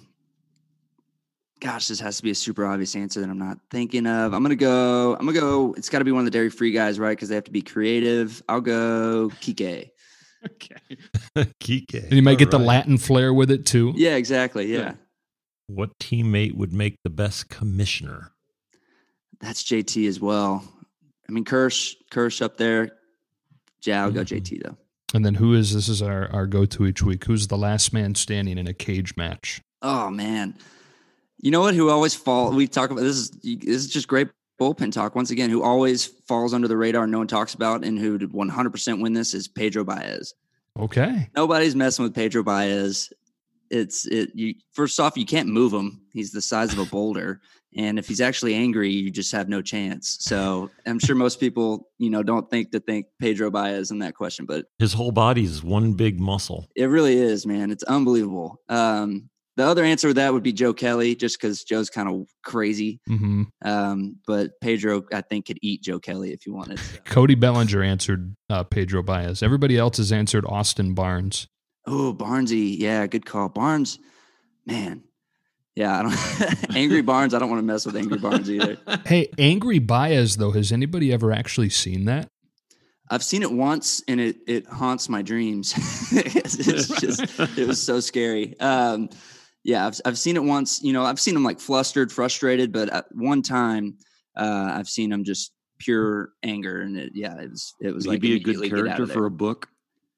[SPEAKER 4] gosh, this has to be a super obvious answer that I'm not thinking of. I'm gonna go. I'm gonna go. It's got to be one of the dairy free guys, right? Because they have to be creative. I'll go Kike.
[SPEAKER 6] Okay.
[SPEAKER 2] Kike.
[SPEAKER 1] And you might get
[SPEAKER 2] All
[SPEAKER 1] the
[SPEAKER 2] right.
[SPEAKER 1] Latin flair with it too.
[SPEAKER 4] Yeah, exactly. Yeah,
[SPEAKER 6] Yeah.
[SPEAKER 2] What teammate would make the best commissioner?
[SPEAKER 4] that's J T as well. I mean, Kirsch, Kirsch up there. Yeah, I'll go J T though.
[SPEAKER 1] And then who is, this is our, our go-to each week, who's the last man standing in a cage match?
[SPEAKER 4] Oh man, you know what? Who always fall? We talk about this is this is just great bullpen talk once again. Who always falls under the radar, no one talks about, and who did one hundred percent win this is Pedro Baez.
[SPEAKER 1] Okay.
[SPEAKER 4] Nobody's messing with Pedro Baez. It's it. You first off, you can't move him. He's the size of a boulder, and if he's actually angry, you just have no chance. So I'm sure most people, you know, don't think to think Pedro Baez in that question, but
[SPEAKER 2] His whole body is one big muscle.
[SPEAKER 4] it really is, man. It's unbelievable. Um, the other answer to that would be Joe Kelly, just because Joe's kind of crazy.
[SPEAKER 1] Mm-hmm.
[SPEAKER 4] Um, but Pedro, I think, could eat Joe Kelly if you wanted. So.
[SPEAKER 1] Cody Bellinger answered uh, Pedro Baez. Everybody else has answered Austin Barnes.
[SPEAKER 4] Oh, Barnesy. Yeah, good call. Barnes, man. Yeah, I don't Angry Barnes. I don't want to mess with Angry Barnes either.
[SPEAKER 1] Hey, Angry Baez, though, has anybody ever actually seen that?
[SPEAKER 4] I've seen it once, and it it haunts my dreams. it's just it was so scary. Um, yeah, I've I've seen it once. You know, I've seen him like flustered, frustrated, but at one time, uh, I've seen him just pure anger, and it, yeah, it was it was
[SPEAKER 5] Would
[SPEAKER 4] like
[SPEAKER 5] he be a good
[SPEAKER 4] immediately get out
[SPEAKER 5] character
[SPEAKER 4] of
[SPEAKER 5] for
[SPEAKER 4] there.
[SPEAKER 5] a book?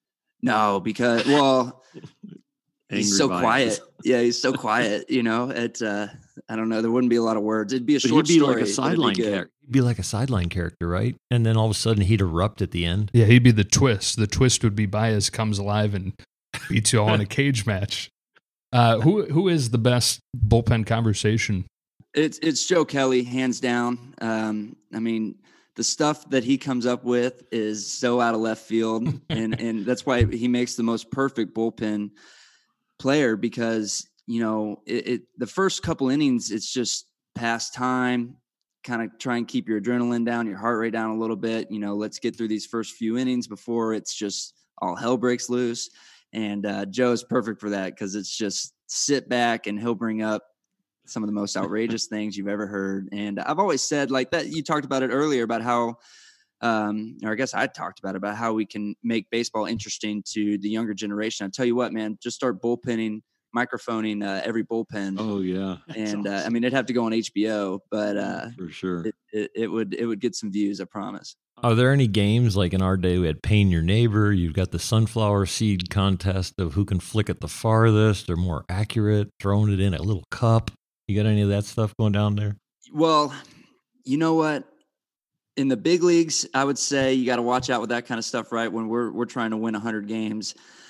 [SPEAKER 4] No, because well, he's
[SPEAKER 5] Angry
[SPEAKER 4] so
[SPEAKER 5] Baez.
[SPEAKER 4] quiet. Yeah, he's so quiet. You know, it. Uh, I don't know. There wouldn't be a lot of words. It'd be a
[SPEAKER 5] But
[SPEAKER 4] short
[SPEAKER 5] he'd be
[SPEAKER 4] story.
[SPEAKER 5] like a
[SPEAKER 4] but it'd be
[SPEAKER 5] sideline
[SPEAKER 4] good.
[SPEAKER 5] character.
[SPEAKER 2] He'd be like a sideline character, right? And then all of a sudden he'd erupt at the end.
[SPEAKER 1] Yeah, he'd be the twist. The twist would be Baez comes alive and beats you all in a cage match. Uh, who who is the best bullpen conversation?
[SPEAKER 4] It's it's Joe Kelly, hands down. Um, I mean, the stuff that he comes up with is so out of left field, and and that's why he makes the most perfect bullpen player because you know it, it the first couple innings it's just past time, kind of try and keep your adrenaline down, your heart rate down a little bit. You know, let's get through these first few innings before it's just all hell breaks loose. And uh, Joe is perfect for that because it's just sit back and he'll bring up some of the most outrageous things you've ever heard. And I've always said like that, you talked about it earlier about how, um, or I guess I talked about it, about how we can make baseball interesting to the younger generation. I tell you what, man, just start bullpenning, microphoning uh, every bullpen.
[SPEAKER 5] Oh yeah,
[SPEAKER 4] and uh, I mean, it'd have to go on H B O, but uh,
[SPEAKER 5] for sure.
[SPEAKER 4] it, it, it would, it would get some views. I promise.
[SPEAKER 2] Are there any games like in our day we had Pain Your Neighbor? You've got the sunflower seed contest of who can flick it the farthest or more accurate, throwing it in a little cup. You got any of that stuff going down there?
[SPEAKER 4] Well, you know what? In the big leagues, I would say you got to watch out with that kind of stuff, right? When we're we're trying to win one hundred games.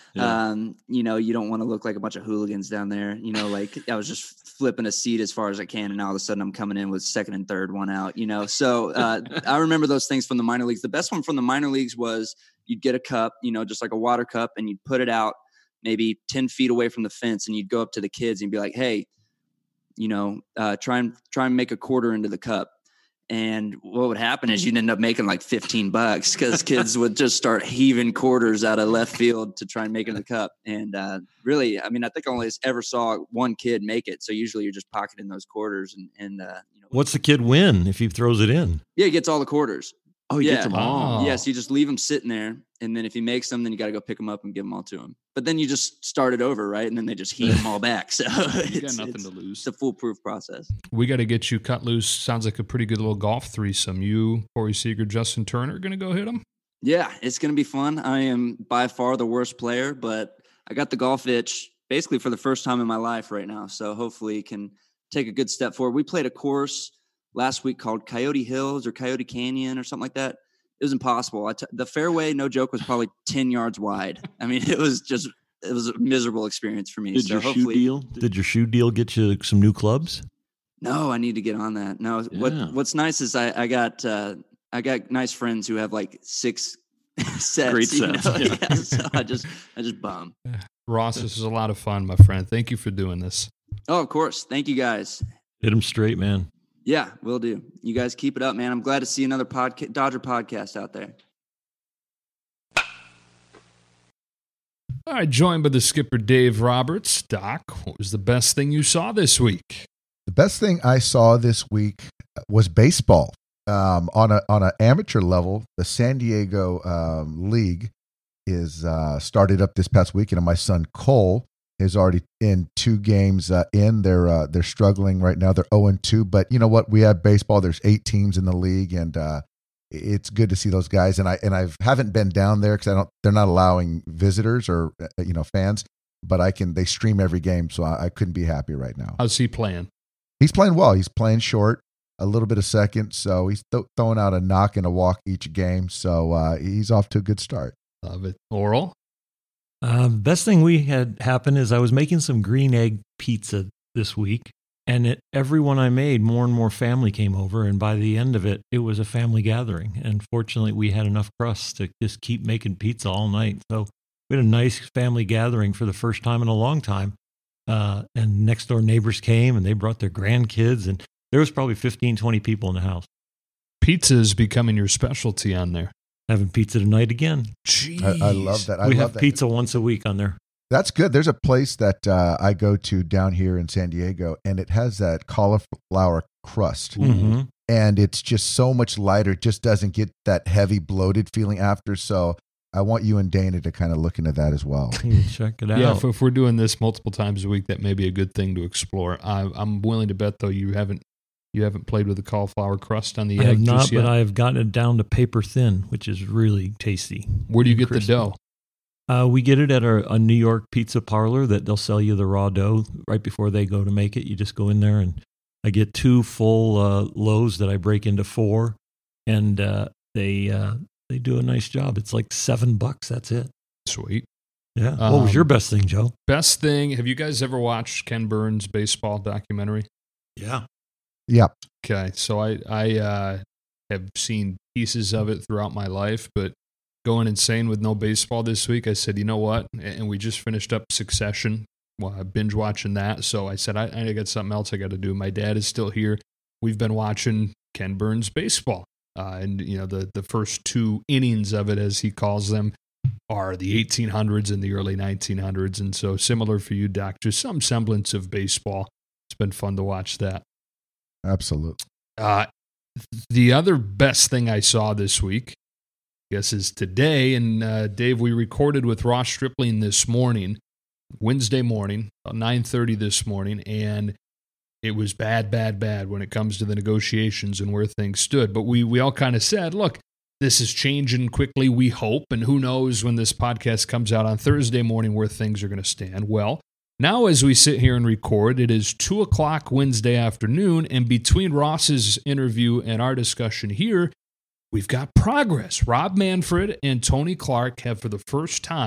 [SPEAKER 5] Yeah.
[SPEAKER 4] Um, you know, you don't want to look like a bunch of hooligans down there. You know, like I was just flipping a seat as far as I can, and now all of a sudden I'm coming in with second and third one out. You know, so uh, I remember those things from the minor leagues. The best one from the minor leagues was you'd get a cup, you know, just like a water cup, and you'd put it out maybe ten feet away from the fence, and you'd go up to the kids and be like, "Hey, you know, uh, try and try and make a quarter into the cup." And what would happen is you'd end up making like fifteen bucks because kids would just start heaving quarters out of left field to try and make it in the cup. And uh, really, I mean, I think I only ever saw one kid make it. So usually you're just pocketing those quarters and, and uh, you know,
[SPEAKER 2] What's the kid win if he throws it in?
[SPEAKER 4] yeah, he gets all the quarters.
[SPEAKER 5] Oh, he
[SPEAKER 4] Yeah.
[SPEAKER 5] gets them all.
[SPEAKER 1] Oh.
[SPEAKER 4] Yes, you just leave them sitting there. And then if he makes them, then you got to go pick them up and give them all to him. But then you just start it over, right? And then they just heave them all back. So
[SPEAKER 6] You got
[SPEAKER 4] it's,
[SPEAKER 6] nothing
[SPEAKER 4] it's,
[SPEAKER 6] to lose.
[SPEAKER 4] it's a foolproof process.
[SPEAKER 1] We got to get you cut loose. Sounds like a pretty good little golf threesome. You, Corey Seager, Justin Turner, going to go hit them?
[SPEAKER 4] Yeah, it's going to be fun. I am by far the worst player, but I got the golf itch basically for the first time in my life right now. So hopefully can take a good step forward. We played a course last week called Coyote Hills or Coyote Canyon or something like that. It was impossible. I t- the fairway, no joke, was probably ten yards wide. I mean, it was just, it was a miserable experience for me.
[SPEAKER 5] Did
[SPEAKER 4] so
[SPEAKER 5] your shoe
[SPEAKER 4] hopefully,
[SPEAKER 5] deal?
[SPEAKER 2] Did your shoe deal get you some new clubs?
[SPEAKER 4] No, I need to get on that. No,
[SPEAKER 5] Yeah.
[SPEAKER 4] what what's nice is I, I got uh, I got nice friends who have like six sets.
[SPEAKER 5] Great
[SPEAKER 4] you know?
[SPEAKER 5] sets, yeah.
[SPEAKER 4] Yeah, so I just I just bum.
[SPEAKER 1] Ross, this is a lot of fun, my friend. Thank you for doing this.
[SPEAKER 4] Oh, of course. Thank you guys.
[SPEAKER 2] Hit him straight, man.
[SPEAKER 4] Yeah, will do. You guys keep it up, man. I'm glad to see another podcast, Dodger podcast out there.
[SPEAKER 1] All right, joined by the skipper, Dave Roberts. Doc, what was the best thing you saw this week?
[SPEAKER 7] The best thing I saw this week was baseball. Um, on a on an amateur level, the San Diego um, League is uh, started up this past weekend, and my son Cole is already in two games uh, in. They're uh, they're struggling right now. They're oh and two, but you know what? We have baseball. There's eight teams in the league, and uh, it's good to see those guys. And I and I haven't been down there because I don't. They're not allowing visitors or uh, you know fans, but I can. They stream every game, so I, I couldn't be happy right now.
[SPEAKER 1] How's he playing?
[SPEAKER 7] He's playing well. He's playing short, a little bit of second, so he's th- throwing out a knock and a walk each game. So uh, he's off to a good start.
[SPEAKER 1] Love it. Oral?
[SPEAKER 2] Uh, the best thing we had happen is I was making some green egg pizza this week, and it, everyone I made, more and more family came over, and by the end of it, it was a family gathering. And fortunately, we had enough crust to just keep making pizza all night. So we had a nice family gathering for the first time in a long time. Uh, and next door neighbors came, and they brought their grandkids, and there was probably fifteen, twenty people in the house.
[SPEAKER 1] Pizza is becoming your specialty on there.
[SPEAKER 2] Having pizza tonight again.
[SPEAKER 1] Jeez.
[SPEAKER 7] I, I love that. I
[SPEAKER 2] we
[SPEAKER 7] love
[SPEAKER 2] have
[SPEAKER 7] that.
[SPEAKER 2] pizza once a week on there.
[SPEAKER 7] That's good. There's a place that uh, I go to down here in San Diego, and it has that cauliflower crust.
[SPEAKER 2] Mm-hmm.
[SPEAKER 7] And it's just so much lighter. It just doesn't get that heavy, bloated feeling after. So I want you and Dana to kind of look into that as well.
[SPEAKER 2] Check it out.
[SPEAKER 1] Yeah, if, if we're doing this multiple times a week, that may be a good thing to explore. I, I'm willing to bet, though, you haven't you haven't played with the cauliflower crust on the
[SPEAKER 2] I
[SPEAKER 1] egg
[SPEAKER 2] have not,
[SPEAKER 1] just yet.
[SPEAKER 2] but I have gotten it down to paper thin, which is really tasty.
[SPEAKER 1] Where do you
[SPEAKER 2] and
[SPEAKER 1] get
[SPEAKER 2] crispy.
[SPEAKER 1] the dough?
[SPEAKER 2] Uh, we get it at our, a New York pizza parlor that they'll sell you the raw dough right before they go to make it. You just go in there, and I get two full uh, loaves that I break into four, and uh, they uh, they do a nice job. It's like seven bucks. That's it.
[SPEAKER 1] Sweet.
[SPEAKER 2] Yeah. What was
[SPEAKER 1] Um,
[SPEAKER 2] your best thing, Joe?
[SPEAKER 1] Best thing, have you guys ever watched Ken Burns' baseball documentary?
[SPEAKER 2] Yeah.
[SPEAKER 7] Yeah.
[SPEAKER 1] Okay, so I I uh, have seen pieces of it throughout my life, but going insane with no baseball this week, I said, you know what? And we just finished up Succession, well, I binge watching that. So I said, I, I got something else I got to do. My dad is still here. We've been watching Ken Burns baseball, uh, and you know the the first two innings of it, as he calls them, are the eighteen hundreds and the early nineteen hundreds. And so similar for you, Doc, just some semblance of baseball. It's been fun to watch that.
[SPEAKER 7] Absolutely.
[SPEAKER 1] Uh, the other best thing I saw this week, I guess, is today. And uh, Dave, we recorded with Ross Stripling this morning, Wednesday morning, about nine thirty this morning, and it was bad, bad, bad when it comes to the negotiations and where things stood. But we we all kind of said, look, this is changing quickly, we hope, and who knows when this podcast comes out on Thursday morning where things are going to stand. Well, now as we sit here and record, it is two o'clock Wednesday afternoon, and between Ross's interview and our discussion here, we've got progress. Rob Manfred and Tony Clark have, for the first time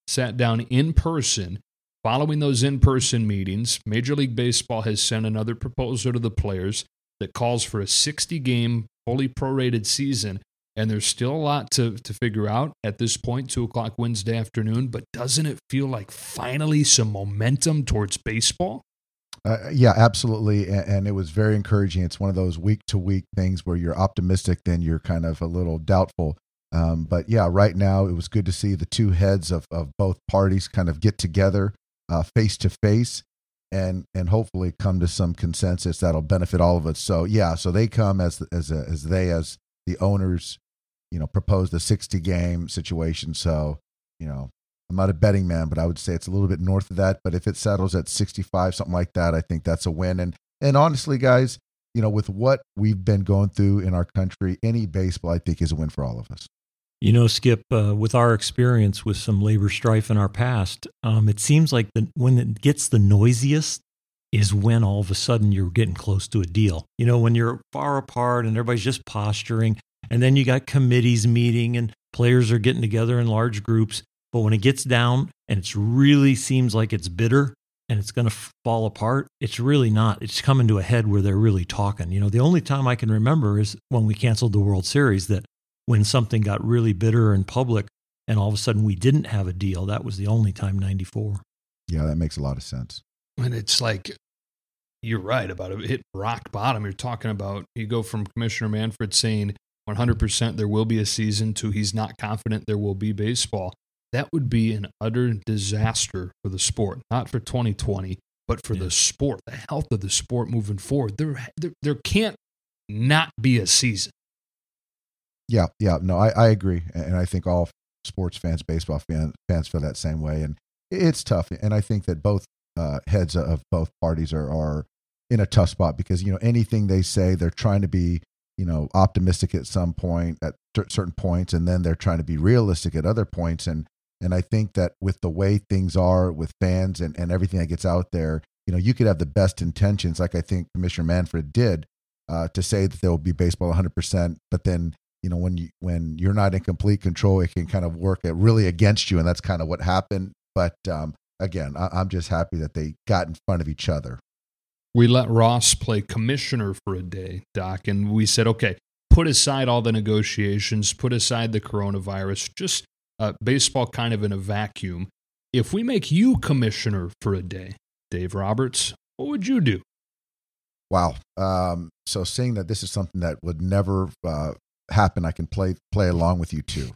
[SPEAKER 1] sat down in person. Following those in-person meetings, Major League Baseball has sent another proposal to the players that calls for a sixty-game, fully prorated season, and there's still a lot to, to figure out at this point, two o'clock Wednesday afternoon, but doesn't it feel like finally some momentum towards baseball?
[SPEAKER 7] Uh, yeah, absolutely, and, and it was very encouraging. It's one of those week-to-week things where you're optimistic, then you're kind of a little doubtful. Um, but yeah, right now it was good to see the two heads of, of both parties kind of get together uh, face-to-face and and hopefully come to some consensus that'll benefit all of us. So yeah, so they come as as a, as they as the owners, you know, propose the sixty game situation. So, you know, I'm not a betting man, but I would say it's a little bit north of that. But if it settles at sixty-five, something like that, I think that's a win. And and honestly, guys, you know, with what we've been going through in our country, any baseball I think is a win for all of us.
[SPEAKER 2] You know, Skip, uh, with our experience with some labor strife in our past, um, it seems like the, when it gets the noisiest is when all of a sudden you're getting close to a deal. You know, when you're far apart and everybody's just posturing, and then you got committees meeting and players are getting together in large groups. But when it gets down and it really seems like it's bitter and it's going to fall apart, it's really not. It's coming to a head where they're really talking. You know, the only time I can remember is when we canceled the World Series, that when something got really bitter in public and all of a sudden we didn't have a deal. That was the only time, ninety-four.
[SPEAKER 7] Yeah, that makes a lot of sense.
[SPEAKER 1] And it's like, you're right about it. Hit rock bottom. You're talking about, you go from Commissioner Manfred saying one hundred percent there will be a season to he's not confident there will be baseball. That would be an utter disaster for the sport, not for twenty twenty, but for yeah. the sport, the health of the sport moving forward. There, there, there can't not be a season.
[SPEAKER 7] Yeah, yeah, no, I, I agree. And I think all sports fans, baseball fan, fans feel that same way. And it's tough. And I think that both uh, heads of both parties are, are in a tough spot because, you know, anything they say, they're trying to be, you know, optimistic at some point, at certain points, and then they're trying to be realistic at other points. And and I think that with the way things are with fans and, and everything that gets out there, you know, you could have the best intentions, like I think Commissioner Manfred did, uh, to say that there will be baseball one hundred percent, but then, you know, when you when you're not in complete control, it can kind of work really against you, and that's kind of what happened. But um, again, I, I'm just happy that they got in front of each other.
[SPEAKER 1] We let Ross play commissioner for a day, Doc, and we said, okay, put aside all the negotiations, put aside the coronavirus, just uh, baseball kind of in a vacuum. If we make you commissioner for a day, Dave Roberts, what would you do?
[SPEAKER 7] Wow. Um, so seeing that this is something that would never uh, happen, I can play play along with you too.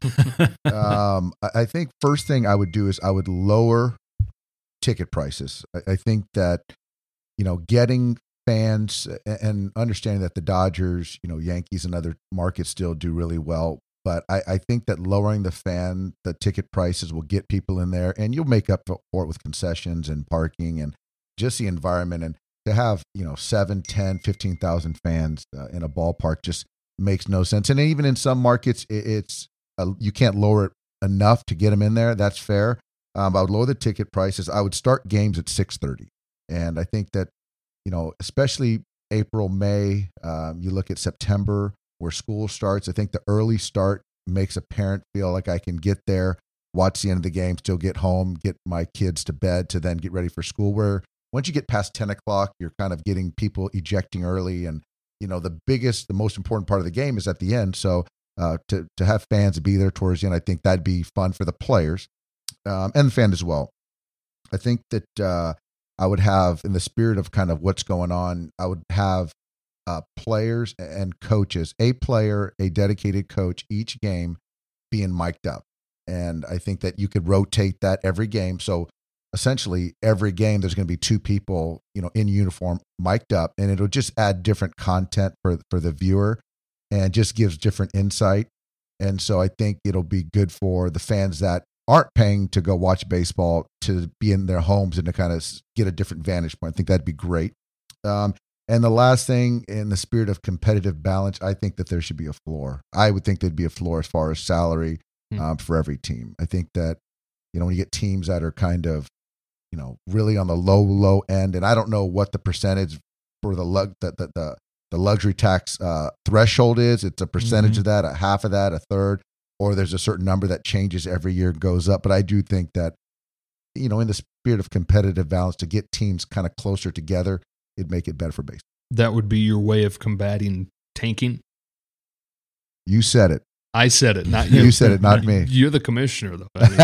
[SPEAKER 7] um, I, I think first thing I would do is I would lower ticket prices. I, I think that, you know, getting fans and understanding that the Dodgers, you know, Yankees and other markets still do really well. But I, I think that lowering the fan, the ticket prices will get people in there, and you'll make up for it with concessions and parking and just the environment. And to have, you know, seven, ten, fifteen thousand fans uh, in a ballpark just makes no sense. And even in some markets, it, it's uh, you can't lower it enough to get them in there. That's fair. Um, I would lower the ticket prices. I would start games at six thirty. And I think that, you know, especially April, May, um, you look at September where school starts. I think the early start makes a parent feel like I can get there, watch the end of the game, still get home, get my kids to bed to then get ready for school. Where once you get past ten o'clock, you're kind of getting people ejecting early. And, you know, the biggest, the most important part of the game is at the end. So uh, to, to have fans be there towards the end, I think that'd be fun for the players um, and the fan as well. I think that, uh, I would have, in the spirit of kind of what's going on, I would have uh, players and coaches, a player, a dedicated coach, each game being mic'd up. And I think that you could rotate that every game. So essentially every game, there's going to be two people, you know, in uniform mic'd up, and it'll just add different content for, for the viewer and just gives different insight. And so I think it'll be good for the fans that aren't paying to go watch baseball to be in their homes and to kind of get a different vantage point. I think that'd be great. Um, and the last thing, in the spirit of competitive balance, I think that there should be a floor. I would think there'd be a floor as far as salary um, mm. for every team. I think that, you know, when you get teams that are kind of, you know, really on the low, low end, and I don't know what the percentage for the lug, the, the, the, the luxury tax uh, threshold is. It's a percentage mm-hmm. of that, a half of that, a third, or there's a certain number that changes every year, goes up. But I do think that you know, in the spirit of competitive balance, to get teams kind of closer together, it'd make it better for baseball.
[SPEAKER 1] That would be your way of combating tanking?
[SPEAKER 7] You said it.
[SPEAKER 1] I said it, not you.
[SPEAKER 7] You said it, not me.
[SPEAKER 1] You're the commissioner, though. I mean,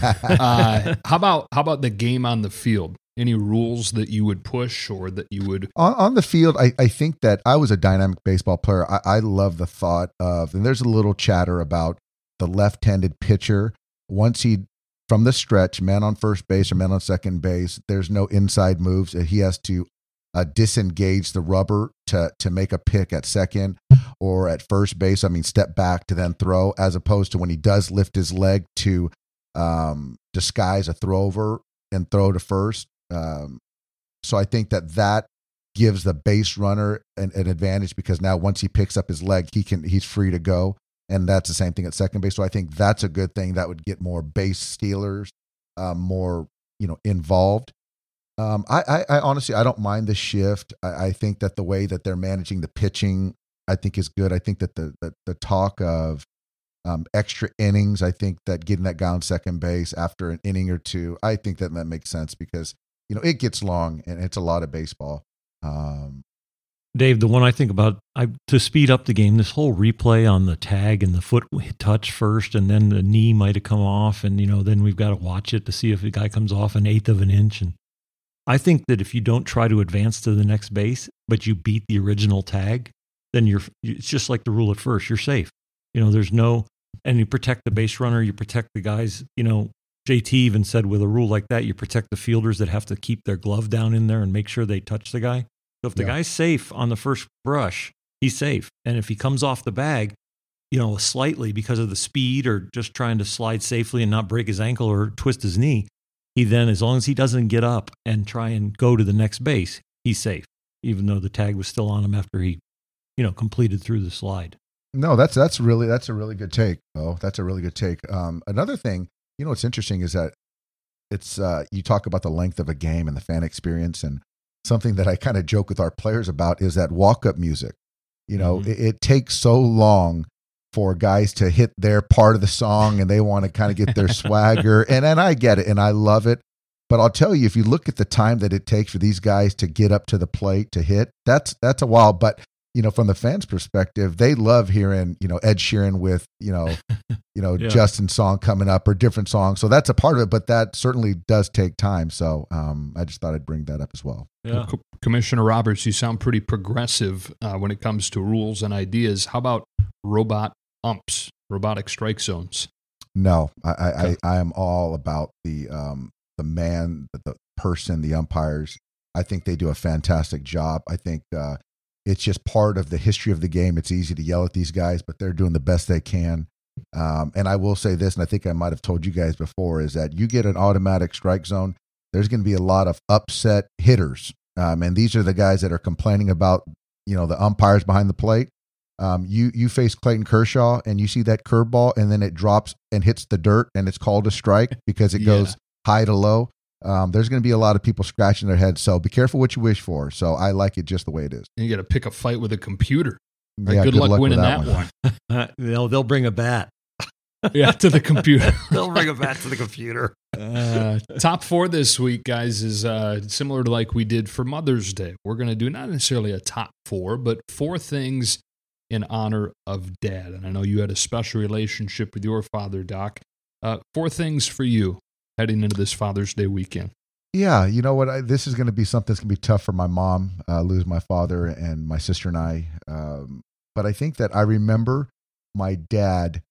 [SPEAKER 1] uh, how about how about the game on the field? Any rules that you would push or that you would
[SPEAKER 7] on, on the field? I, I think that I was a dynamic baseball player. I, I love the thought of, and there's a little chatter about the left-handed pitcher. Once he, from the stretch, man on first base or man on second base, there's no inside moves. He has to uh, disengage the rubber to to make a pick at second or at first base. I mean, step back to then throw, as opposed to when he does lift his leg to um, disguise a throw over and throw to first. Um, so I think that that gives the base runner an, an advantage, because now once he picks up his leg, he can he's free to go. And that's the same thing at second base. So I think that's a good thing. That would get more base stealers, um, more, you know, involved. Um, I, I, I honestly, I don't mind the shift. I, I think that the way that they're managing the pitching, I think is good. I think that the the, the talk of um, extra innings, I think that getting that guy on second base after an inning or two, I think that that makes sense, because, you know, it gets long and it's a lot of baseball. Um,
[SPEAKER 2] Dave, the one I think about, I to speed up the game, this whole replay on the tag and the foot touch first, and then the knee might have come off, and you know, then we've got to watch it to see if the guy comes off an eighth of an inch. And I think that if you don't try to advance to the next base, but you beat the original tag, then you're. It's just like the rule at first. You're safe. You know, there's no, and you protect the base runner. You protect the guys. You know, J T even said with a rule like that, you protect the fielders that have to keep their glove down in there and make sure they touch the guy. So if the
[SPEAKER 7] Yeah.
[SPEAKER 2] guy's safe on the first brush, he's safe. And if he comes off the bag, you know, slightly because of the speed or just trying to slide safely and not break his ankle or twist his knee, he then, as long as he doesn't get up and try and go to the next base, he's safe, even though the tag was still on him after he, you know, completed through the slide.
[SPEAKER 7] No, that's that's really that's a really good take. Oh, that's a really good take. Um, another thing, you know, what's interesting is that it's uh, you talk about the length of a game and the fan experience, and something that I kind of joke with our players about is that walk-up music. You know,
[SPEAKER 2] Mm-hmm.
[SPEAKER 7] it, it takes so long for guys to hit their part of the song, and they want to kind of get their swagger, and and I get it, and I love it. But I'll tell you, if you look at the time that it takes for these guys to get up to the plate to hit, that's that's a while. But you know, from the fans' perspective, they love hearing, you know, Ed Sheeran with, you know, you know,
[SPEAKER 2] Yeah.
[SPEAKER 7] Justin's song coming up or different songs. So that's a part of it, but that certainly does take time. So um, I just thought I'd bring that up as well.
[SPEAKER 2] Yeah.
[SPEAKER 1] Co- Commissioner Roberts, you sound pretty progressive uh, when it comes to rules and ideas. How about robot umps, robotic strike zones?
[SPEAKER 7] No, I I,
[SPEAKER 1] Okay.
[SPEAKER 7] I, I am all about the um, the man, the, the person, the umpires. I think they do a fantastic job. I think uh, it's just part of the history of the game. It's easy to yell at these guys, but they're doing the best they can. Um, and I will say this, and I think I might have told you guys before, is that you get an automatic strike zone, there's going to be a lot of upset hitters. Um, and these are the guys that are complaining about, you know, the umpires behind the plate. Um, you you face Clayton Kershaw and you see that curveball and then it drops and hits the dirt and it's called a strike because it
[SPEAKER 1] Yeah.
[SPEAKER 7] goes high to low. Um, there's going to be a lot of people scratching their heads. So be careful what you wish for. So I like it just the way it is.
[SPEAKER 1] And you got to pick a fight with a computer. Right,
[SPEAKER 7] Yeah,
[SPEAKER 1] good, luck,
[SPEAKER 7] with
[SPEAKER 1] winning that, one.
[SPEAKER 2] Uh, they'll, they'll bring a bat.
[SPEAKER 1] Yeah, to the computer.
[SPEAKER 2] They'll bring a bat to the computer.
[SPEAKER 1] Uh, top four this week, guys, is uh, similar to like we did for Mother's Day. We're going to do not necessarily a top four, but four things in honor of Dad. And I know you had a special relationship with your father, Doc. Uh, four things for you heading into this Father's Day weekend.
[SPEAKER 7] Yeah, you know what? I, this is going to be something that's going to be tough for my mom, uh, lose my father and my sister and I. Um, but I think that I remember my dad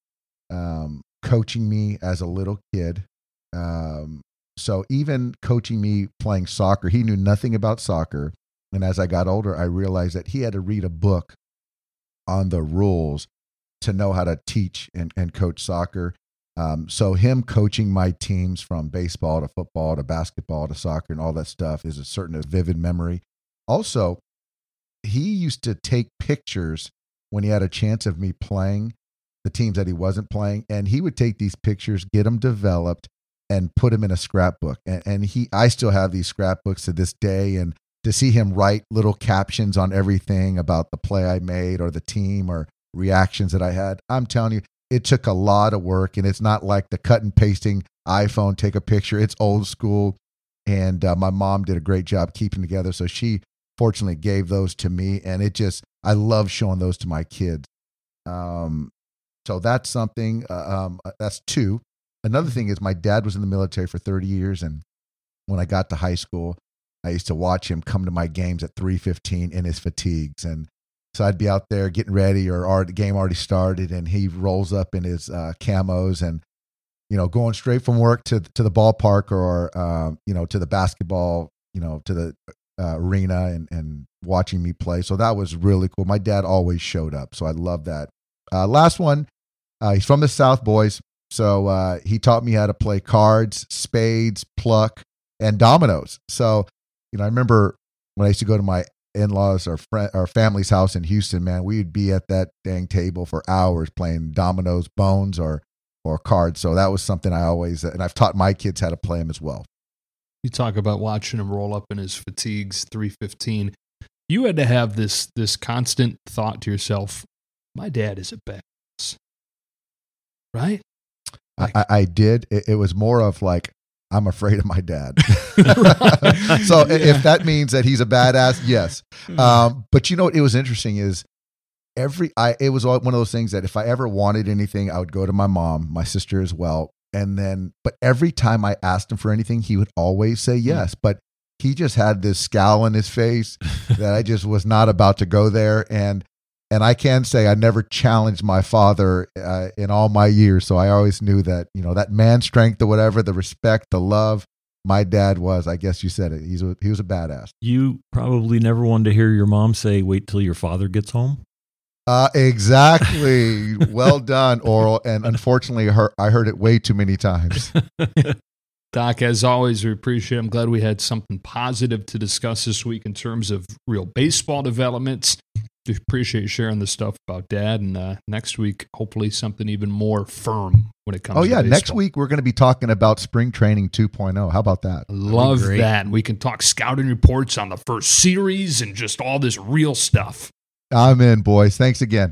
[SPEAKER 7] um, coaching me as a little kid. Um, so even coaching me playing soccer, he knew nothing about soccer. And as I got older, I realized that he had to read a book on the rules to know how to teach and, and coach soccer. Um, so him coaching my teams from baseball to football to basketball to soccer and all that stuff is a certain vivid memory. Also, he used to take pictures when he had a chance of me playing the teams that he wasn't playing, and he would take these pictures, get them developed, and put them in a scrapbook. And, and he, I still have these scrapbooks to this day, and to see him write little captions on everything about the play I made or the team or reactions that I had, I'm telling you, it took a lot of work, and it's not like the cut and pasting. iPhone, take a picture. It's old school. And uh, my mom did a great job keeping together. So she fortunately gave those to me. And it just, I love showing those to my kids. Um, so that's something, uh, um, that's two. Another thing is my dad was in the military for thirty years. And when I got to high school, I used to watch him come to my games at three fifteen in his fatigues. And so I'd be out there getting ready, or, or the game already started, and he rolls up in his uh, camos and, you know, going straight from work to to the ballpark, or, um, you know, to the basketball, you know, to the uh, arena and, and watching me play. So that was really cool. My dad always showed up. So I love that. Uh, last one, uh, he's from the South, boys. So uh, he taught me how to play cards, spades, pluck, and dominoes. So, you know, I remember when I used to go to my in-laws or friend or family's house in Houston, man, we'd be at that dang table for hours playing dominoes, bones, or or cards. So that was something I always, and I've taught my kids how to play them as well.
[SPEAKER 1] You talk about watching him roll up in his fatigues, three fifteen. You had to have this this constant thought to yourself, my dad is a badass, right? Like,
[SPEAKER 7] I, I did. It, it was more of like, I'm afraid of my dad. So
[SPEAKER 1] Yeah.
[SPEAKER 7] if that means that he's a badass, yes. Um, but you know what? It was interesting is every, I, it was one of those things that if I ever wanted anything, I would go to my mom, my sister as well. And then, but every time I asked him for anything, he would always say yes. But he just had this scowl on his face that I just was not about to go there. And, and I can say I never challenged my father uh, in all my years. So I always knew that, you know, that man strength or whatever, the respect, the love, my dad was, I guess you said it. He's a, he was a badass.
[SPEAKER 2] You probably never wanted to hear your mom say, wait till your father gets home.
[SPEAKER 7] Uh, exactly. Well done, Oral. And unfortunately, her, I heard it way too many times.
[SPEAKER 1] Doc, as always, we appreciate it. I'm glad we had something positive to discuss this week in terms of real baseball developments. We appreciate you sharing the stuff about Dad. And uh, next week, hopefully something even more firm when it comes
[SPEAKER 7] Oh,
[SPEAKER 1] to
[SPEAKER 7] yeah.
[SPEAKER 1] baseball.
[SPEAKER 7] Next week, we're going to be talking about spring training two point oh. How about that?
[SPEAKER 1] Love
[SPEAKER 2] great.
[SPEAKER 1] that. We can talk scouting reports on the first series and just all this real stuff.
[SPEAKER 7] I'm in, boys. Thanks again.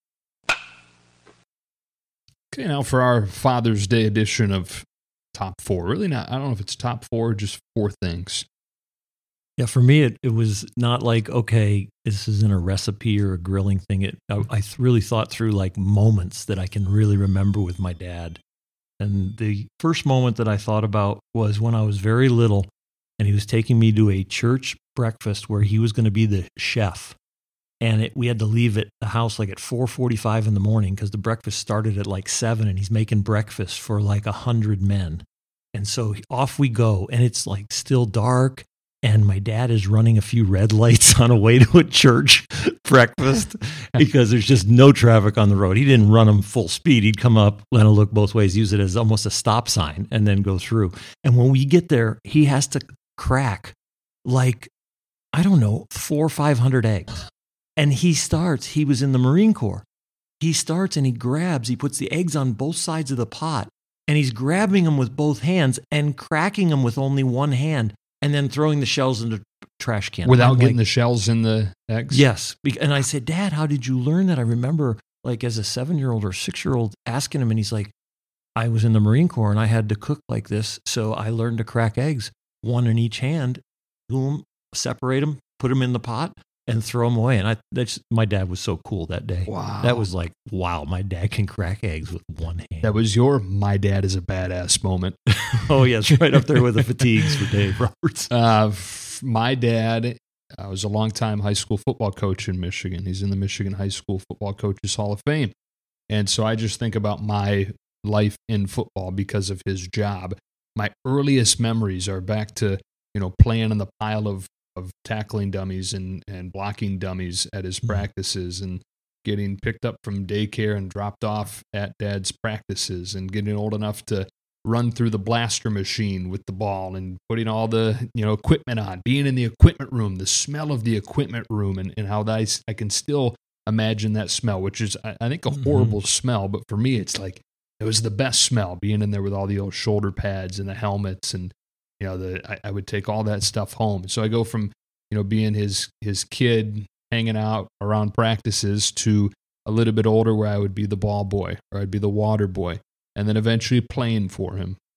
[SPEAKER 1] Okay, now for our Father's Day edition of Top Four. Really not, I don't know if it's top four, just four things.
[SPEAKER 2] Yeah, for me, it, it was not like, okay, this isn't a recipe or a grilling thing. It I, I th- really thought through like moments that I can really remember with my dad. And the first moment that I thought about was when I was very little and he was taking me to a church breakfast where he was going to be the chef. And it, we had to leave at the house like at four forty-five in the morning because the breakfast started at like seven and he's making breakfast for like a hundred men. And so off we go and it's like still dark. And my dad is running a few red lights on a way to a church breakfast because there's just no traffic on the road. He didn't run them full speed. He'd come up, let him look both ways, use it as almost a stop sign, and then go through. And when we get there, he has to crack like, I don't know, four or five hundred eggs. And he starts, he was in the Marine Corps. He starts and he grabs, he puts the eggs on both sides of the pot, and he's grabbing them with both hands and cracking them with only one hand. And then throwing the shells in the trash can.
[SPEAKER 1] Without
[SPEAKER 2] I'm
[SPEAKER 1] getting
[SPEAKER 2] like,
[SPEAKER 1] the shells in the eggs?
[SPEAKER 2] Yes. Be- And I said, Dad, how did you learn that? I remember like as a seven-year-old or six-year-old asking him, and he's like, I was in the Marine Corps and I had to cook like this. So I learned to crack eggs, one in each hand, boom, separate them, put them in the pot, and throw them away. And I, that's, my dad was so cool that day.
[SPEAKER 1] Wow.
[SPEAKER 2] That was like, wow, my dad can crack eggs with one hand.
[SPEAKER 1] That was your my dad is a badass moment.
[SPEAKER 2] Oh, yes, right up there with the fatigues for Dave Roberts.
[SPEAKER 1] Uh, f- my dad uh, was a longtime high school football coach in Michigan. He's in the Michigan High School Football Coaches Hall of Fame. And so I just think about my life in football because of his job. My earliest memories are back to, you know, playing in the pile of of tackling dummies and, and blocking dummies at his practices and getting picked up from daycare and dropped off at dad's practices and getting old enough to run through the blaster machine with the ball and putting all the, you know, equipment on, being in the equipment room, the smell of the equipment room and, and how I, I can still imagine that smell, which is, I, I think, a horrible mm-hmm. smell. But for me, it's like, it was the best smell being in there with all the old shoulder pads and the helmets and, you know, the I, I would take all that stuff home. So I go from, you know, being his his kid hanging out around practices to a little bit older where I would be the ball boy or I'd be the water boy and then eventually playing for him.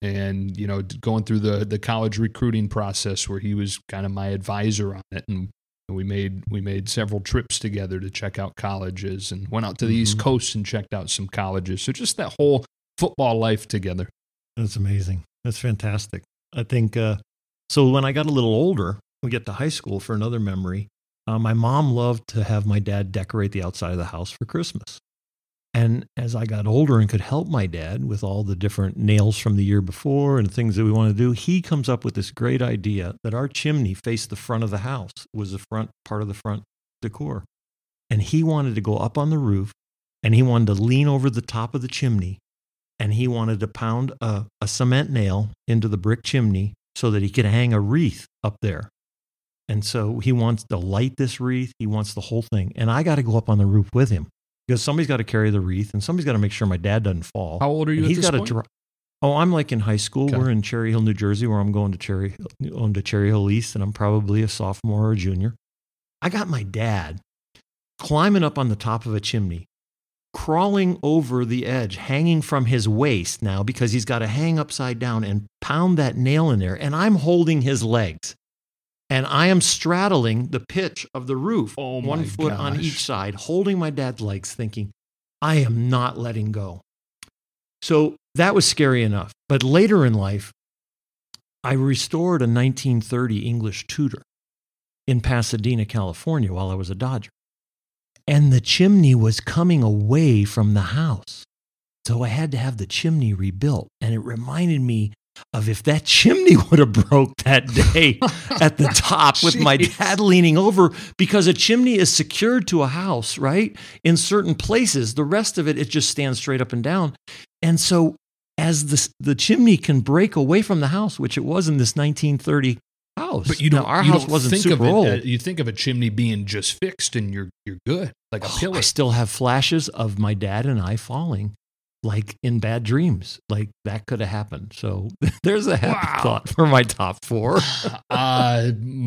[SPEAKER 1] and, you know, going through the, the college recruiting process where he was kind of my advisor on it. And we made, we made several trips together to check out colleges and went out to the
[SPEAKER 2] Mm-hmm.
[SPEAKER 1] East Coast and checked out some colleges. So just that whole football life together.
[SPEAKER 2] That's amazing. That's fantastic. I think, uh, so when I got a little older, we get to high school for another memory. Uh, my mom loved to have my dad decorate the outside of the house for Christmas. And as I got older and could help my dad with all the different nails from the year before and things that we want to do, he comes up with this great idea that our chimney faced the front of the house, was the front part of the front decor. And he wanted to go up on the roof, and he wanted to lean over the top of the chimney, and he wanted to pound a, a cement nail into the brick chimney so that he could hang a wreath up there. And so he wants to light this wreath. He wants the whole thing. And I got to go up on the roof with him because somebody's got to carry the wreath and somebody's got to make sure my dad doesn't fall.
[SPEAKER 1] How old are you
[SPEAKER 2] And
[SPEAKER 1] at
[SPEAKER 2] he's
[SPEAKER 1] this
[SPEAKER 2] got
[SPEAKER 1] point?
[SPEAKER 2] to dri- Oh, I'm like in high school.
[SPEAKER 1] Okay.
[SPEAKER 2] We're in Cherry Hill, New Jersey, where I'm going to Cherry, on to Cherry Hill East, and I'm probably a sophomore or a junior. I got my dad climbing up on the top of a chimney, crawling over the edge, hanging from his waist now because he's got to hang upside down and pound that nail in there. And I'm holding his legs. And I am straddling the pitch of the roof,
[SPEAKER 1] Oh
[SPEAKER 2] one
[SPEAKER 1] my
[SPEAKER 2] foot on
[SPEAKER 1] gosh.
[SPEAKER 2] each side, holding my dad's legs, thinking, I am not letting go. So that was scary enough. But later in life, I restored a nineteen thirty English Tudor in Pasadena, California, while I was a Dodger. And the chimney was coming away from the house. So I had to have the chimney rebuilt. And it reminded me of if that chimney would have broke that day at the top with my
[SPEAKER 1] Jeez.
[SPEAKER 2] dad leaning over, because a chimney is secured to a house, right? In certain places, the rest of it, it just stands straight up and down. And so as the, the chimney can break away from the house, which it was in this nineteen thirty house.
[SPEAKER 1] But you
[SPEAKER 2] Now,
[SPEAKER 1] don't.
[SPEAKER 2] our
[SPEAKER 1] you
[SPEAKER 2] house
[SPEAKER 1] don't
[SPEAKER 2] wasn't
[SPEAKER 1] think
[SPEAKER 2] super
[SPEAKER 1] of it,
[SPEAKER 2] old.
[SPEAKER 1] uh, you think of a chimney being just fixed, and you're you're good, like a
[SPEAKER 2] Oh,
[SPEAKER 1] pillar.
[SPEAKER 2] I still have flashes of my dad and I falling, like in bad dreams. Like that could have happened. So there's a happy
[SPEAKER 1] Wow.
[SPEAKER 2] thought for my top four.
[SPEAKER 1] uh,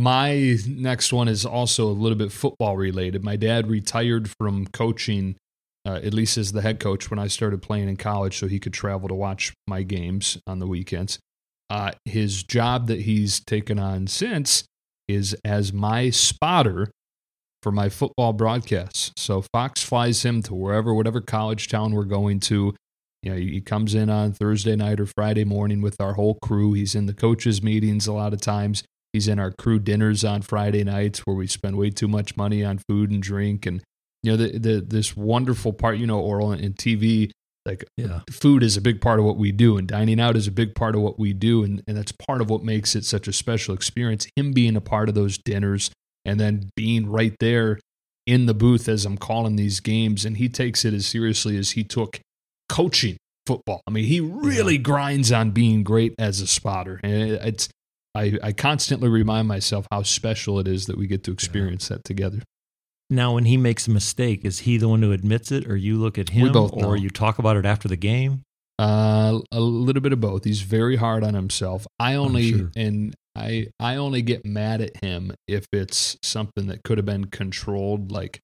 [SPEAKER 1] my next one is also a little bit football related. My dad retired from coaching, uh, at least as the head coach, when I started playing in college, so he could travel to watch my games on the weekends. Uh, his job that he's taken on since is as my spotter for my football broadcasts. So Fox flies him to wherever, whatever college town we're going to. You know, he comes in on Thursday night or Friday morning with our whole crew. He's in the coaches' meetings a lot of times. He's in our crew dinners on Friday nights where we spend way too much money on food and drink. And, you know, the, the this wonderful part, you know, Oral, in T V, like
[SPEAKER 2] Yeah.
[SPEAKER 1] food is a big part of what we do, and dining out is a big part of what we do. And, and that's part of what makes it such a special experience. Him being a part of those dinners and then being right there in the booth as I'm calling these games. And he takes it as seriously as he took coaching football. I mean, he really grinds on being great as a spotter. And it- it's, I, I constantly remind myself how special it is that we get to experience that together.
[SPEAKER 2] Now, when he makes a mistake, is he the one who admits it, or you look at him,
[SPEAKER 1] both
[SPEAKER 2] or
[SPEAKER 1] know.
[SPEAKER 2] you talk about it after the game?
[SPEAKER 1] Uh, a little bit of both. He's very hard on himself. I only
[SPEAKER 2] sure.
[SPEAKER 1] and I I only get mad at him if it's something that could have been controlled. Like,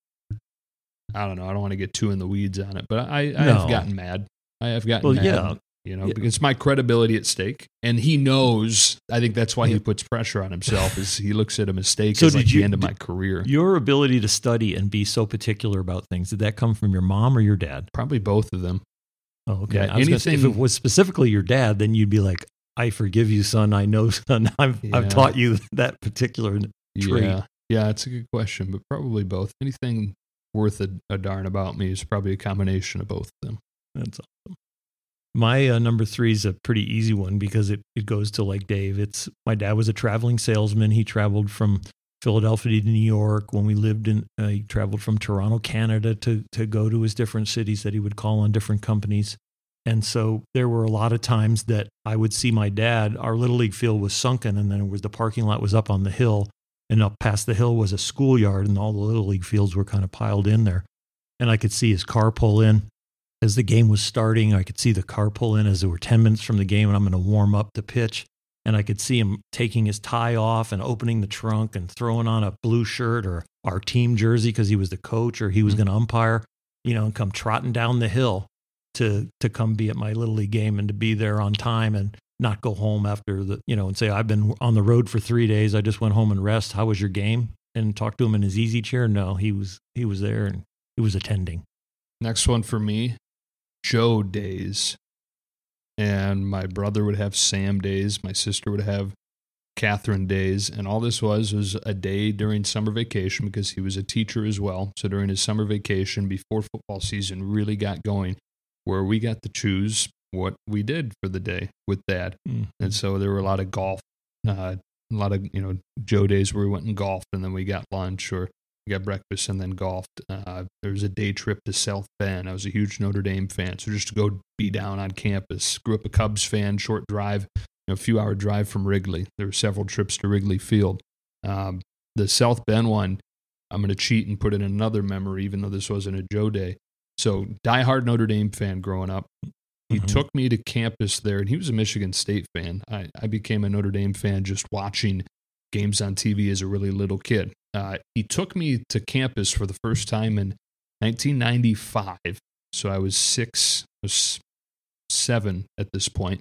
[SPEAKER 1] I don't know. I don't want to get too in the weeds on it, but I I
[SPEAKER 2] No.
[SPEAKER 1] have gotten mad. I have gotten
[SPEAKER 2] Well,
[SPEAKER 1] mad.
[SPEAKER 2] yeah.
[SPEAKER 1] You know,
[SPEAKER 2] Yeah.
[SPEAKER 1] because my credibility at stake, and he knows. I think that's why he puts pressure on himself. Is he looks at a mistake
[SPEAKER 2] So
[SPEAKER 1] as like
[SPEAKER 2] did you-
[SPEAKER 1] the end of
[SPEAKER 2] did-
[SPEAKER 1] my career?
[SPEAKER 2] Your ability to study and be so particular about things, did that come from your mom or your dad?
[SPEAKER 1] Probably both of them.
[SPEAKER 2] Oh, okay.
[SPEAKER 1] Yeah,
[SPEAKER 2] I was gonna say, if
[SPEAKER 1] anything-
[SPEAKER 2] it was specifically your dad, then you'd be like, I forgive you, son. I know, son. I've,
[SPEAKER 1] Yeah.
[SPEAKER 2] I've taught you that particular trait.
[SPEAKER 1] Yeah, yeah, it's a good question, but probably both. Anything worth a, a darn about me is probably a combination of both of them.
[SPEAKER 2] That's awesome. My uh, number three is a pretty easy one because it, it goes to like Dave. It's my dad was a traveling salesman. He traveled from Philadelphia to New York. When we lived in, uh, he traveled from Toronto, Canada to, to go to his different cities that he would call on different companies. And so there were a lot of times that I would see my dad, our Little League field was sunken, and then it was the parking lot was up on the hill, and up past the hill was a schoolyard, and all the Little League fields were kind of piled in there. And I could see his car pull in as the game was starting. I could see the car pull in as there were ten minutes from the game and I'm going to warm up to pitch. And I could see him taking his tie off and opening the trunk and throwing on a blue shirt or our team jersey because he was the coach or he was going to umpire, you know, and come trotting down the hill. to to come be at my Little League game and to be there on time and not go home after the, you know, and say, I've been on the road for three days. I just went home and rest. How was your game? And talk to him in his easy chair. No, he was, he was there and he was attending.
[SPEAKER 1] Next one for me, Joe days. And my brother would have Sam days. My sister would have Catherine days. And all this was was a day during summer vacation because he was a teacher as well. So during his summer vacation, before football season really got going, where we got to choose what we did for the day with Dad. Mm-hmm. And so there were a lot of golf, uh, a lot of, you know, Joe days where we went and golfed and then we got lunch, or we got breakfast and then golfed. Uh, there was a day trip to South Bend. I was a huge Notre Dame fan. So just to go be down on campus. Grew up a Cubs fan, short drive, you know, a few hour drive from Wrigley. There were several trips to Wrigley Field. Um, the South Bend one, I'm going to cheat and put in another memory, even though this wasn't a Joe day. So diehard Notre Dame fan growing up. He mm-hmm. took me to campus there, and he was a Michigan State fan. I, I became a Notre Dame fan just watching games on T V as a really little kid. Uh, he took me to campus for the first time in nineteen ninety-five. So I was six, I was seven at this point.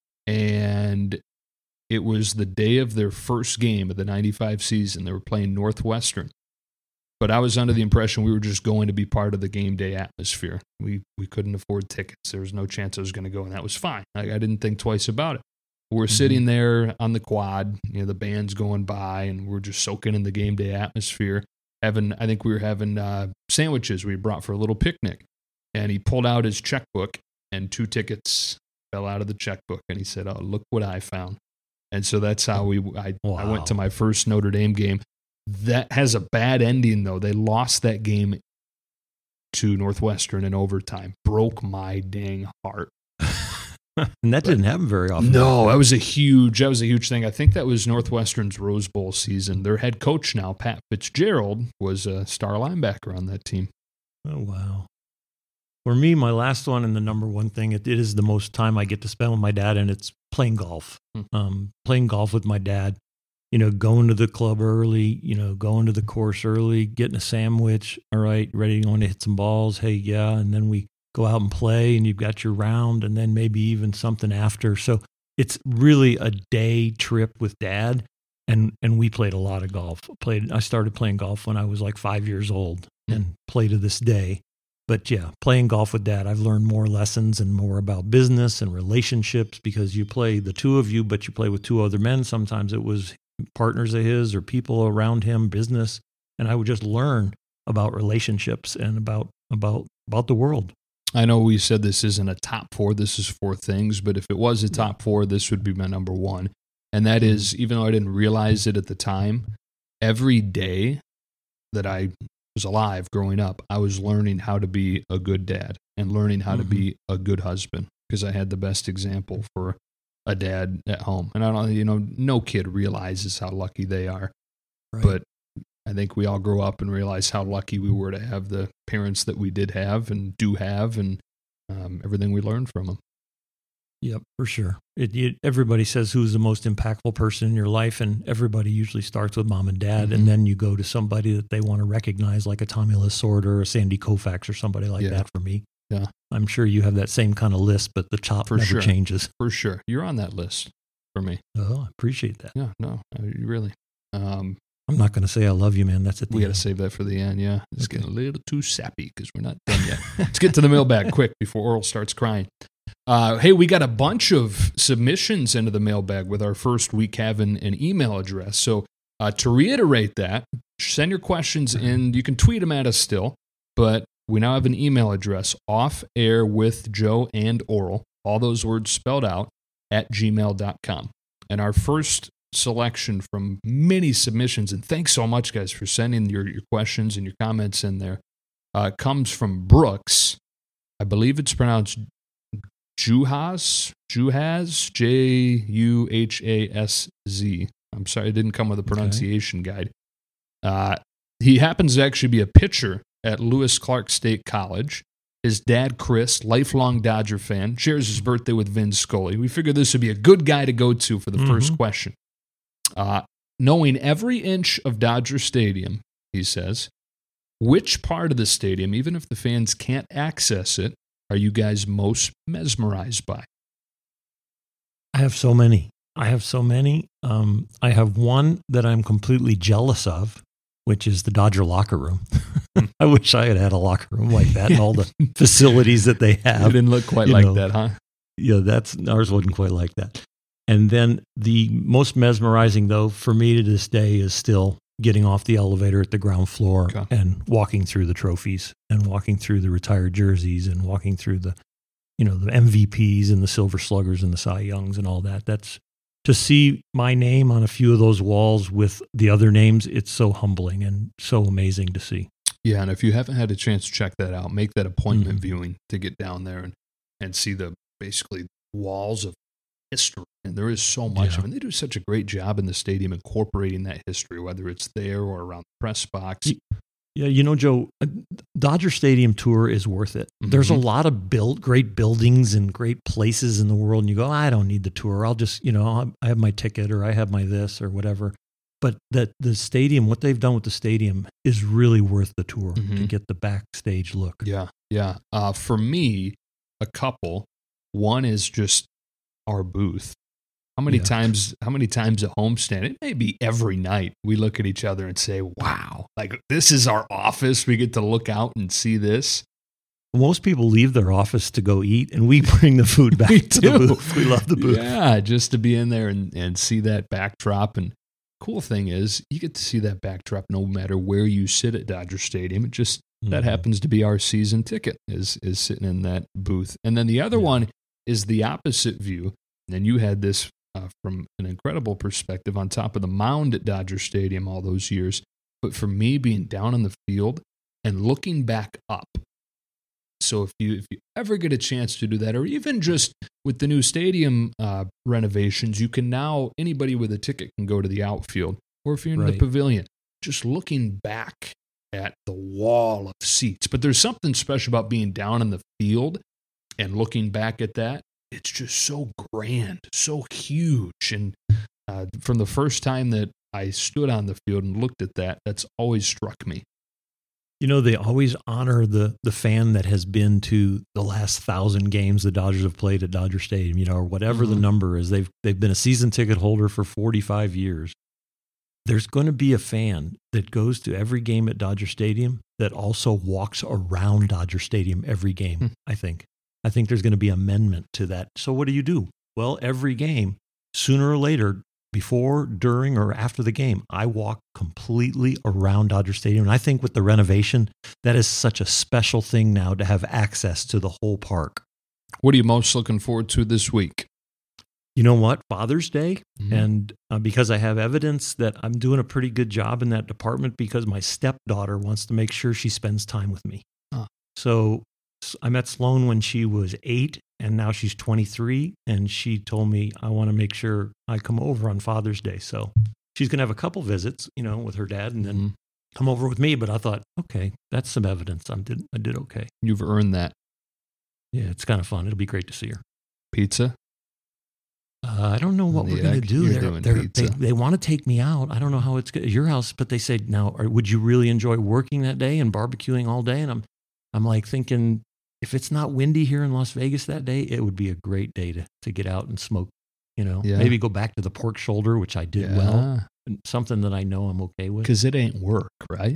[SPEAKER 1] And it was the day of their first game of the ninety-five season. They were playing Northwestern. But I was under the impression we were just going to be part of the game day atmosphere. We we couldn't afford tickets. There was no chance I was going to go, and that was fine. I, I didn't think twice about it. We're mm-hmm. sitting there on the quad, you know, the band's going by, and we're just soaking in the game day atmosphere. Having, I think we were having uh, sandwiches we brought for a little picnic. And he pulled out his checkbook, and two tickets fell out of the checkbook, and he said, "Oh, look what I found." And so that's how we. I, wow. I went to my first Notre Dame game. That has a bad ending, though. They lost that game to Northwestern in overtime. Broke my dang heart.
[SPEAKER 2] And that didn't happen very often.
[SPEAKER 1] No, that was a huge, that was a huge thing. I think that was Northwestern's Rose Bowl season. Their head coach now, Pat Fitzgerald, was a star linebacker on that team.
[SPEAKER 2] Oh, wow. For me, my last one and the number one thing, it, it is the most time I get to spend with my dad, and it's playing golf. Hmm. Um, playing golf with my dad. You know, going to the club early, you know, going to the course early, getting a sandwich, all right, ready to go to hit some balls, hey, yeah, and then we go out and play, and you've got your round, and then maybe even something after. So it's really a day trip with Dad, and and we played a lot of golf. Played. I started playing golf when I was like five years old, mm-hmm. and play to this day. But yeah, playing golf with Dad, I've learned more lessons and more about business and relationships because you play the two of you, but you play with two other men. Sometimes it was partners of his or people around him, business, and I would just learn about relationships and about about about the world.
[SPEAKER 1] I know we said this isn't a top four, this is four things, but if it was a top four, this would be my number one. And that is, even though I didn't realize it at the time, every day that I was alive growing up, I was learning how to be a good dad and learning how mm-hmm. to be a good husband because I had the best example for a dad at home. And I don't, you know, no kid realizes how lucky they are. Right. But I think we all grow up and realize how lucky we were to have the parents that we did have and do have, and um, everything we learned from them.
[SPEAKER 2] Yep, for sure. It, it, everybody says who's the most impactful person in your life, and everybody usually starts with mom and dad, mm-hmm. and then you go to somebody that they want to recognize, like a Tommy Lasorda or a Sandy Koufax or somebody like yeah. that for me.
[SPEAKER 1] Yeah.
[SPEAKER 2] I'm sure you have that same kind of list, but the top
[SPEAKER 1] for
[SPEAKER 2] never
[SPEAKER 1] sure.
[SPEAKER 2] changes.
[SPEAKER 1] For sure. You're on that list for me.
[SPEAKER 2] Oh, I appreciate that.
[SPEAKER 1] Yeah, no, really. Um,
[SPEAKER 2] I'm not going to say I love you, man. That's at the
[SPEAKER 1] We got
[SPEAKER 2] end.
[SPEAKER 1] to save that for the end, yeah. It's
[SPEAKER 2] Okay.
[SPEAKER 1] getting a little too sappy because we're not done yet. Let's get to the mailbag quick before Oral starts crying. Uh, hey, we got a bunch of submissions into the mailbag with our first week having an email address. So uh, to reiterate that, send your questions in. You can tweet them at us still, but we now have an email address, off air with Joe and Oral, all those words spelled out, at gmail dot com. And our first selection from many submissions, and thanks so much, guys, for sending your, your questions and your comments in there, uh, comes from Brooks. I believe it's pronounced Juhaz, Juhaz, J U H A S Z. I'm sorry, it didn't come with a pronunciation okay. guide. Uh, he happens to actually be a pitcher at Lewis Clark State College. His dad, Chris, lifelong Dodger fan, shares his birthday with Vin Scully. We figured this would be a good guy to go to for the mm-hmm. first question. Uh, knowing every inch of Dodger Stadium, he says, which part of the stadium, even if the fans can't access it, are you guys most mesmerized by?
[SPEAKER 2] I have so many. I have so many. Um, I have one that I'm completely jealous of, which is the Dodger locker room. I wish I had had a locker room like that and all the facilities that they have.
[SPEAKER 1] It didn't look quite
[SPEAKER 2] You
[SPEAKER 1] like
[SPEAKER 2] know,
[SPEAKER 1] that, huh?
[SPEAKER 2] Yeah, that's ours wasn't quite like that. And then the most mesmerizing, though, for me to this day is still getting off the elevator at the ground floor
[SPEAKER 1] Okay.
[SPEAKER 2] and walking through the trophies and walking through the retired jerseys and walking through the, you know, the M V Ps and the Silver Sluggers and the Cy Youngs and all that. That's to see my name on a few of those walls with the other names. It's so humbling and so amazing to see.
[SPEAKER 1] Yeah, and if you haven't had a chance to check that out, make that appointment
[SPEAKER 2] Mhm.
[SPEAKER 1] viewing to get down there and, and see the basically walls of history. And there is so much.
[SPEAKER 2] Yeah.
[SPEAKER 1] I mean, they do such a great job in the stadium incorporating that history, whether it's there or around the press box.
[SPEAKER 2] Y- Yeah, you know, Joe, a Dodger Stadium tour is worth it. There's a
[SPEAKER 1] Mhm.
[SPEAKER 2] lot of built, great buildings and great places in the world, and you go, I don't need the tour. I'll just, you know, I'll- I have my ticket or I have my this or whatever. But that the stadium, what they've done with the stadium is really worth the tour to
[SPEAKER 1] Mhm.
[SPEAKER 2] get the backstage look.
[SPEAKER 1] Yeah, yeah. Uh, for me, a couple. One is just our booth. How many
[SPEAKER 2] Yeah.
[SPEAKER 1] times? How many times at homestand? It may be every night. We look at each other and say, "Wow, like this is our office. We get to look out and see this."
[SPEAKER 2] Most people leave their office to go eat, and we bring the food back
[SPEAKER 1] We
[SPEAKER 2] to
[SPEAKER 1] do.
[SPEAKER 2] the booth. We love the booth.
[SPEAKER 1] Yeah, just to be in there and, and see that backdrop. And cool thing is, you get to see that backdrop no matter where you sit at Dodger Stadium. It just that
[SPEAKER 2] Mhm.
[SPEAKER 1] happens to be our season ticket is is sitting in that booth. And then the other
[SPEAKER 2] Yeah.
[SPEAKER 1] one is the opposite view. And you had this uh, from an incredible perspective on top of the mound at Dodger Stadium all those years. But for me, being down on the field and looking back up. So if you if you ever get a chance to do that, or even just with the new stadium uh, renovations, you can now, anybody with a ticket can go to the outfield, or if you're in
[SPEAKER 2] Right.
[SPEAKER 1] the pavilion, just looking back at the wall of seats. But there's something special about being down in the field and looking back at that. It's just so grand, so huge. And uh, from the first time that I stood on the field and looked at that, that's always struck me.
[SPEAKER 2] You know, they always honor the the fan that has been to the last thousand games the Dodgers have played at Dodger Stadium, you know, or whatever the
[SPEAKER 1] Mhm.
[SPEAKER 2] number is. They've they've been a season ticket holder for forty-five years. There's going to be a fan that goes to every game at Dodger Stadium that also walks around Dodger Stadium every game,
[SPEAKER 1] Hmm.
[SPEAKER 2] I think. I think there's going to be amendment to that. So what do you do? Well, every game, sooner or later, before, during, or after the game, I walk completely around Dodger Stadium. And I think with the renovation, that is such a special thing now to have access to the whole park.
[SPEAKER 1] What are you most looking forward to this week?
[SPEAKER 2] You know what? Father's Day.
[SPEAKER 1] Mhm.
[SPEAKER 2] And uh, because I have evidence that I'm doing a pretty good job in that department because my stepdaughter wants to make sure she spends time with me.
[SPEAKER 1] Huh.
[SPEAKER 2] So s- I met Sloan when she was eight, and now she's twenty-three. And she told me, I want to make sure I come over on Father's Day. So she's going to have a couple visits, you know, with her dad and then
[SPEAKER 1] Mhm.
[SPEAKER 2] come over with me. But I thought, okay, that's some evidence. I did, I did okay.
[SPEAKER 1] You've earned that.
[SPEAKER 2] Yeah, it's kind of fun. It'll be great to see her.
[SPEAKER 1] Pizza?
[SPEAKER 2] Uh, I don't know what
[SPEAKER 1] Yeah,
[SPEAKER 2] we're going to do.
[SPEAKER 1] you're
[SPEAKER 2] They're,
[SPEAKER 1] doing
[SPEAKER 2] they're, they
[SPEAKER 1] pizza.
[SPEAKER 2] they want to take me out. I don't know how it's good at your house, but they say, now, are, would you really enjoy working that day and barbecuing all day? And I'm, I'm like thinking, if it's not windy here in Las Vegas that day, it would be a great day to, to get out and smoke, you know,
[SPEAKER 1] Yeah.
[SPEAKER 2] maybe go back to the pork shoulder, which I did well, and something that I know I'm okay with.
[SPEAKER 1] Because it ain't work, right?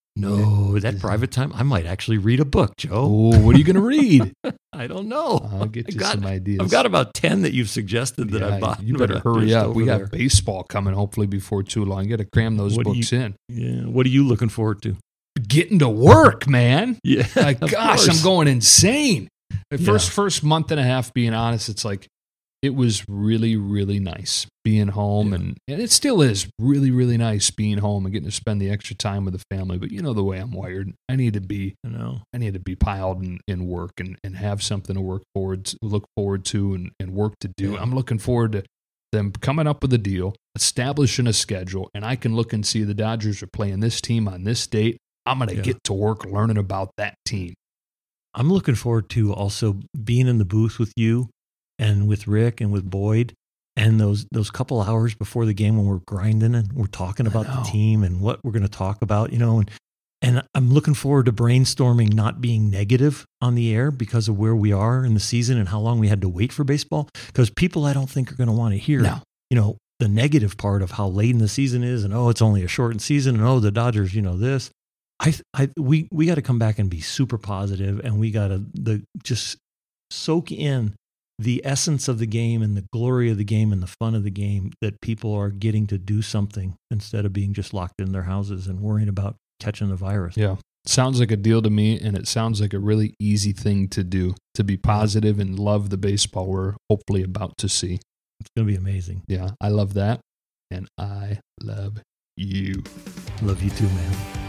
[SPEAKER 2] No, that private time, I might actually read a book, Joe.
[SPEAKER 1] Oh, what are you going to read?
[SPEAKER 2] I don't know.
[SPEAKER 1] I'll get
[SPEAKER 2] I
[SPEAKER 1] you
[SPEAKER 2] got-
[SPEAKER 1] some ideas.
[SPEAKER 2] I've got about ten that you've suggested that I
[SPEAKER 1] Yeah,
[SPEAKER 2] bought.
[SPEAKER 1] You
[SPEAKER 2] but
[SPEAKER 1] better
[SPEAKER 2] are
[SPEAKER 1] hurry
[SPEAKER 2] just
[SPEAKER 1] up. We
[SPEAKER 2] over
[SPEAKER 1] got
[SPEAKER 2] there.
[SPEAKER 1] baseball coming hopefully before too long. You got to cram those
[SPEAKER 2] What do
[SPEAKER 1] books
[SPEAKER 2] you-
[SPEAKER 1] in.
[SPEAKER 2] Yeah. What are you looking forward to?
[SPEAKER 1] Getting to work, man.
[SPEAKER 2] Yeah.
[SPEAKER 1] Like,
[SPEAKER 2] of
[SPEAKER 1] gosh,
[SPEAKER 2] course.
[SPEAKER 1] I'm going insane. The
[SPEAKER 2] Yeah.
[SPEAKER 1] first first month and a half, being honest, it's like it was really, really nice being home,
[SPEAKER 2] Yeah.
[SPEAKER 1] and, and it still is really, really nice being home and getting to spend the extra time with the family. But you know the way I'm wired. I need to be
[SPEAKER 2] I know.
[SPEAKER 1] I need to be piled in, in work and, and have something to work forward to, look forward to and, and work to do.
[SPEAKER 2] Yeah.
[SPEAKER 1] I'm looking forward to them coming up with a deal, establishing a schedule, and I can look and see the Dodgers are playing this team on this date. I'm going to
[SPEAKER 2] Yeah.
[SPEAKER 1] get to work learning about that team.
[SPEAKER 2] I'm looking forward to also being in the booth with you and with Rick and with Boyd and those those couple hours before the game when we're grinding and we're talking about
[SPEAKER 1] know.
[SPEAKER 2] the team and what we're going to talk about, you know, and And I'm looking forward to brainstorming not being negative on the air because of where we are in the season and how long we had to wait for baseball. Because people I don't think are going to want to hear,
[SPEAKER 1] No.
[SPEAKER 2] you know, the negative part of how late in the season is, and oh, it's only a shortened season, and oh, the Dodgers, you know, this. I, I, we, we got to come back and be super positive, and we got to the just soak in the essence of the game and the glory of the game and the fun of the game, that people are getting to do something instead of being just locked in their houses and worrying about catching the virus.
[SPEAKER 1] Yeah. Sounds like a deal to me, and it sounds like a really easy thing to do, to be positive and love the baseball we're hopefully about to see.
[SPEAKER 2] It's going to be amazing.
[SPEAKER 1] Yeah, I love that, and I love you.
[SPEAKER 2] Love you too, man.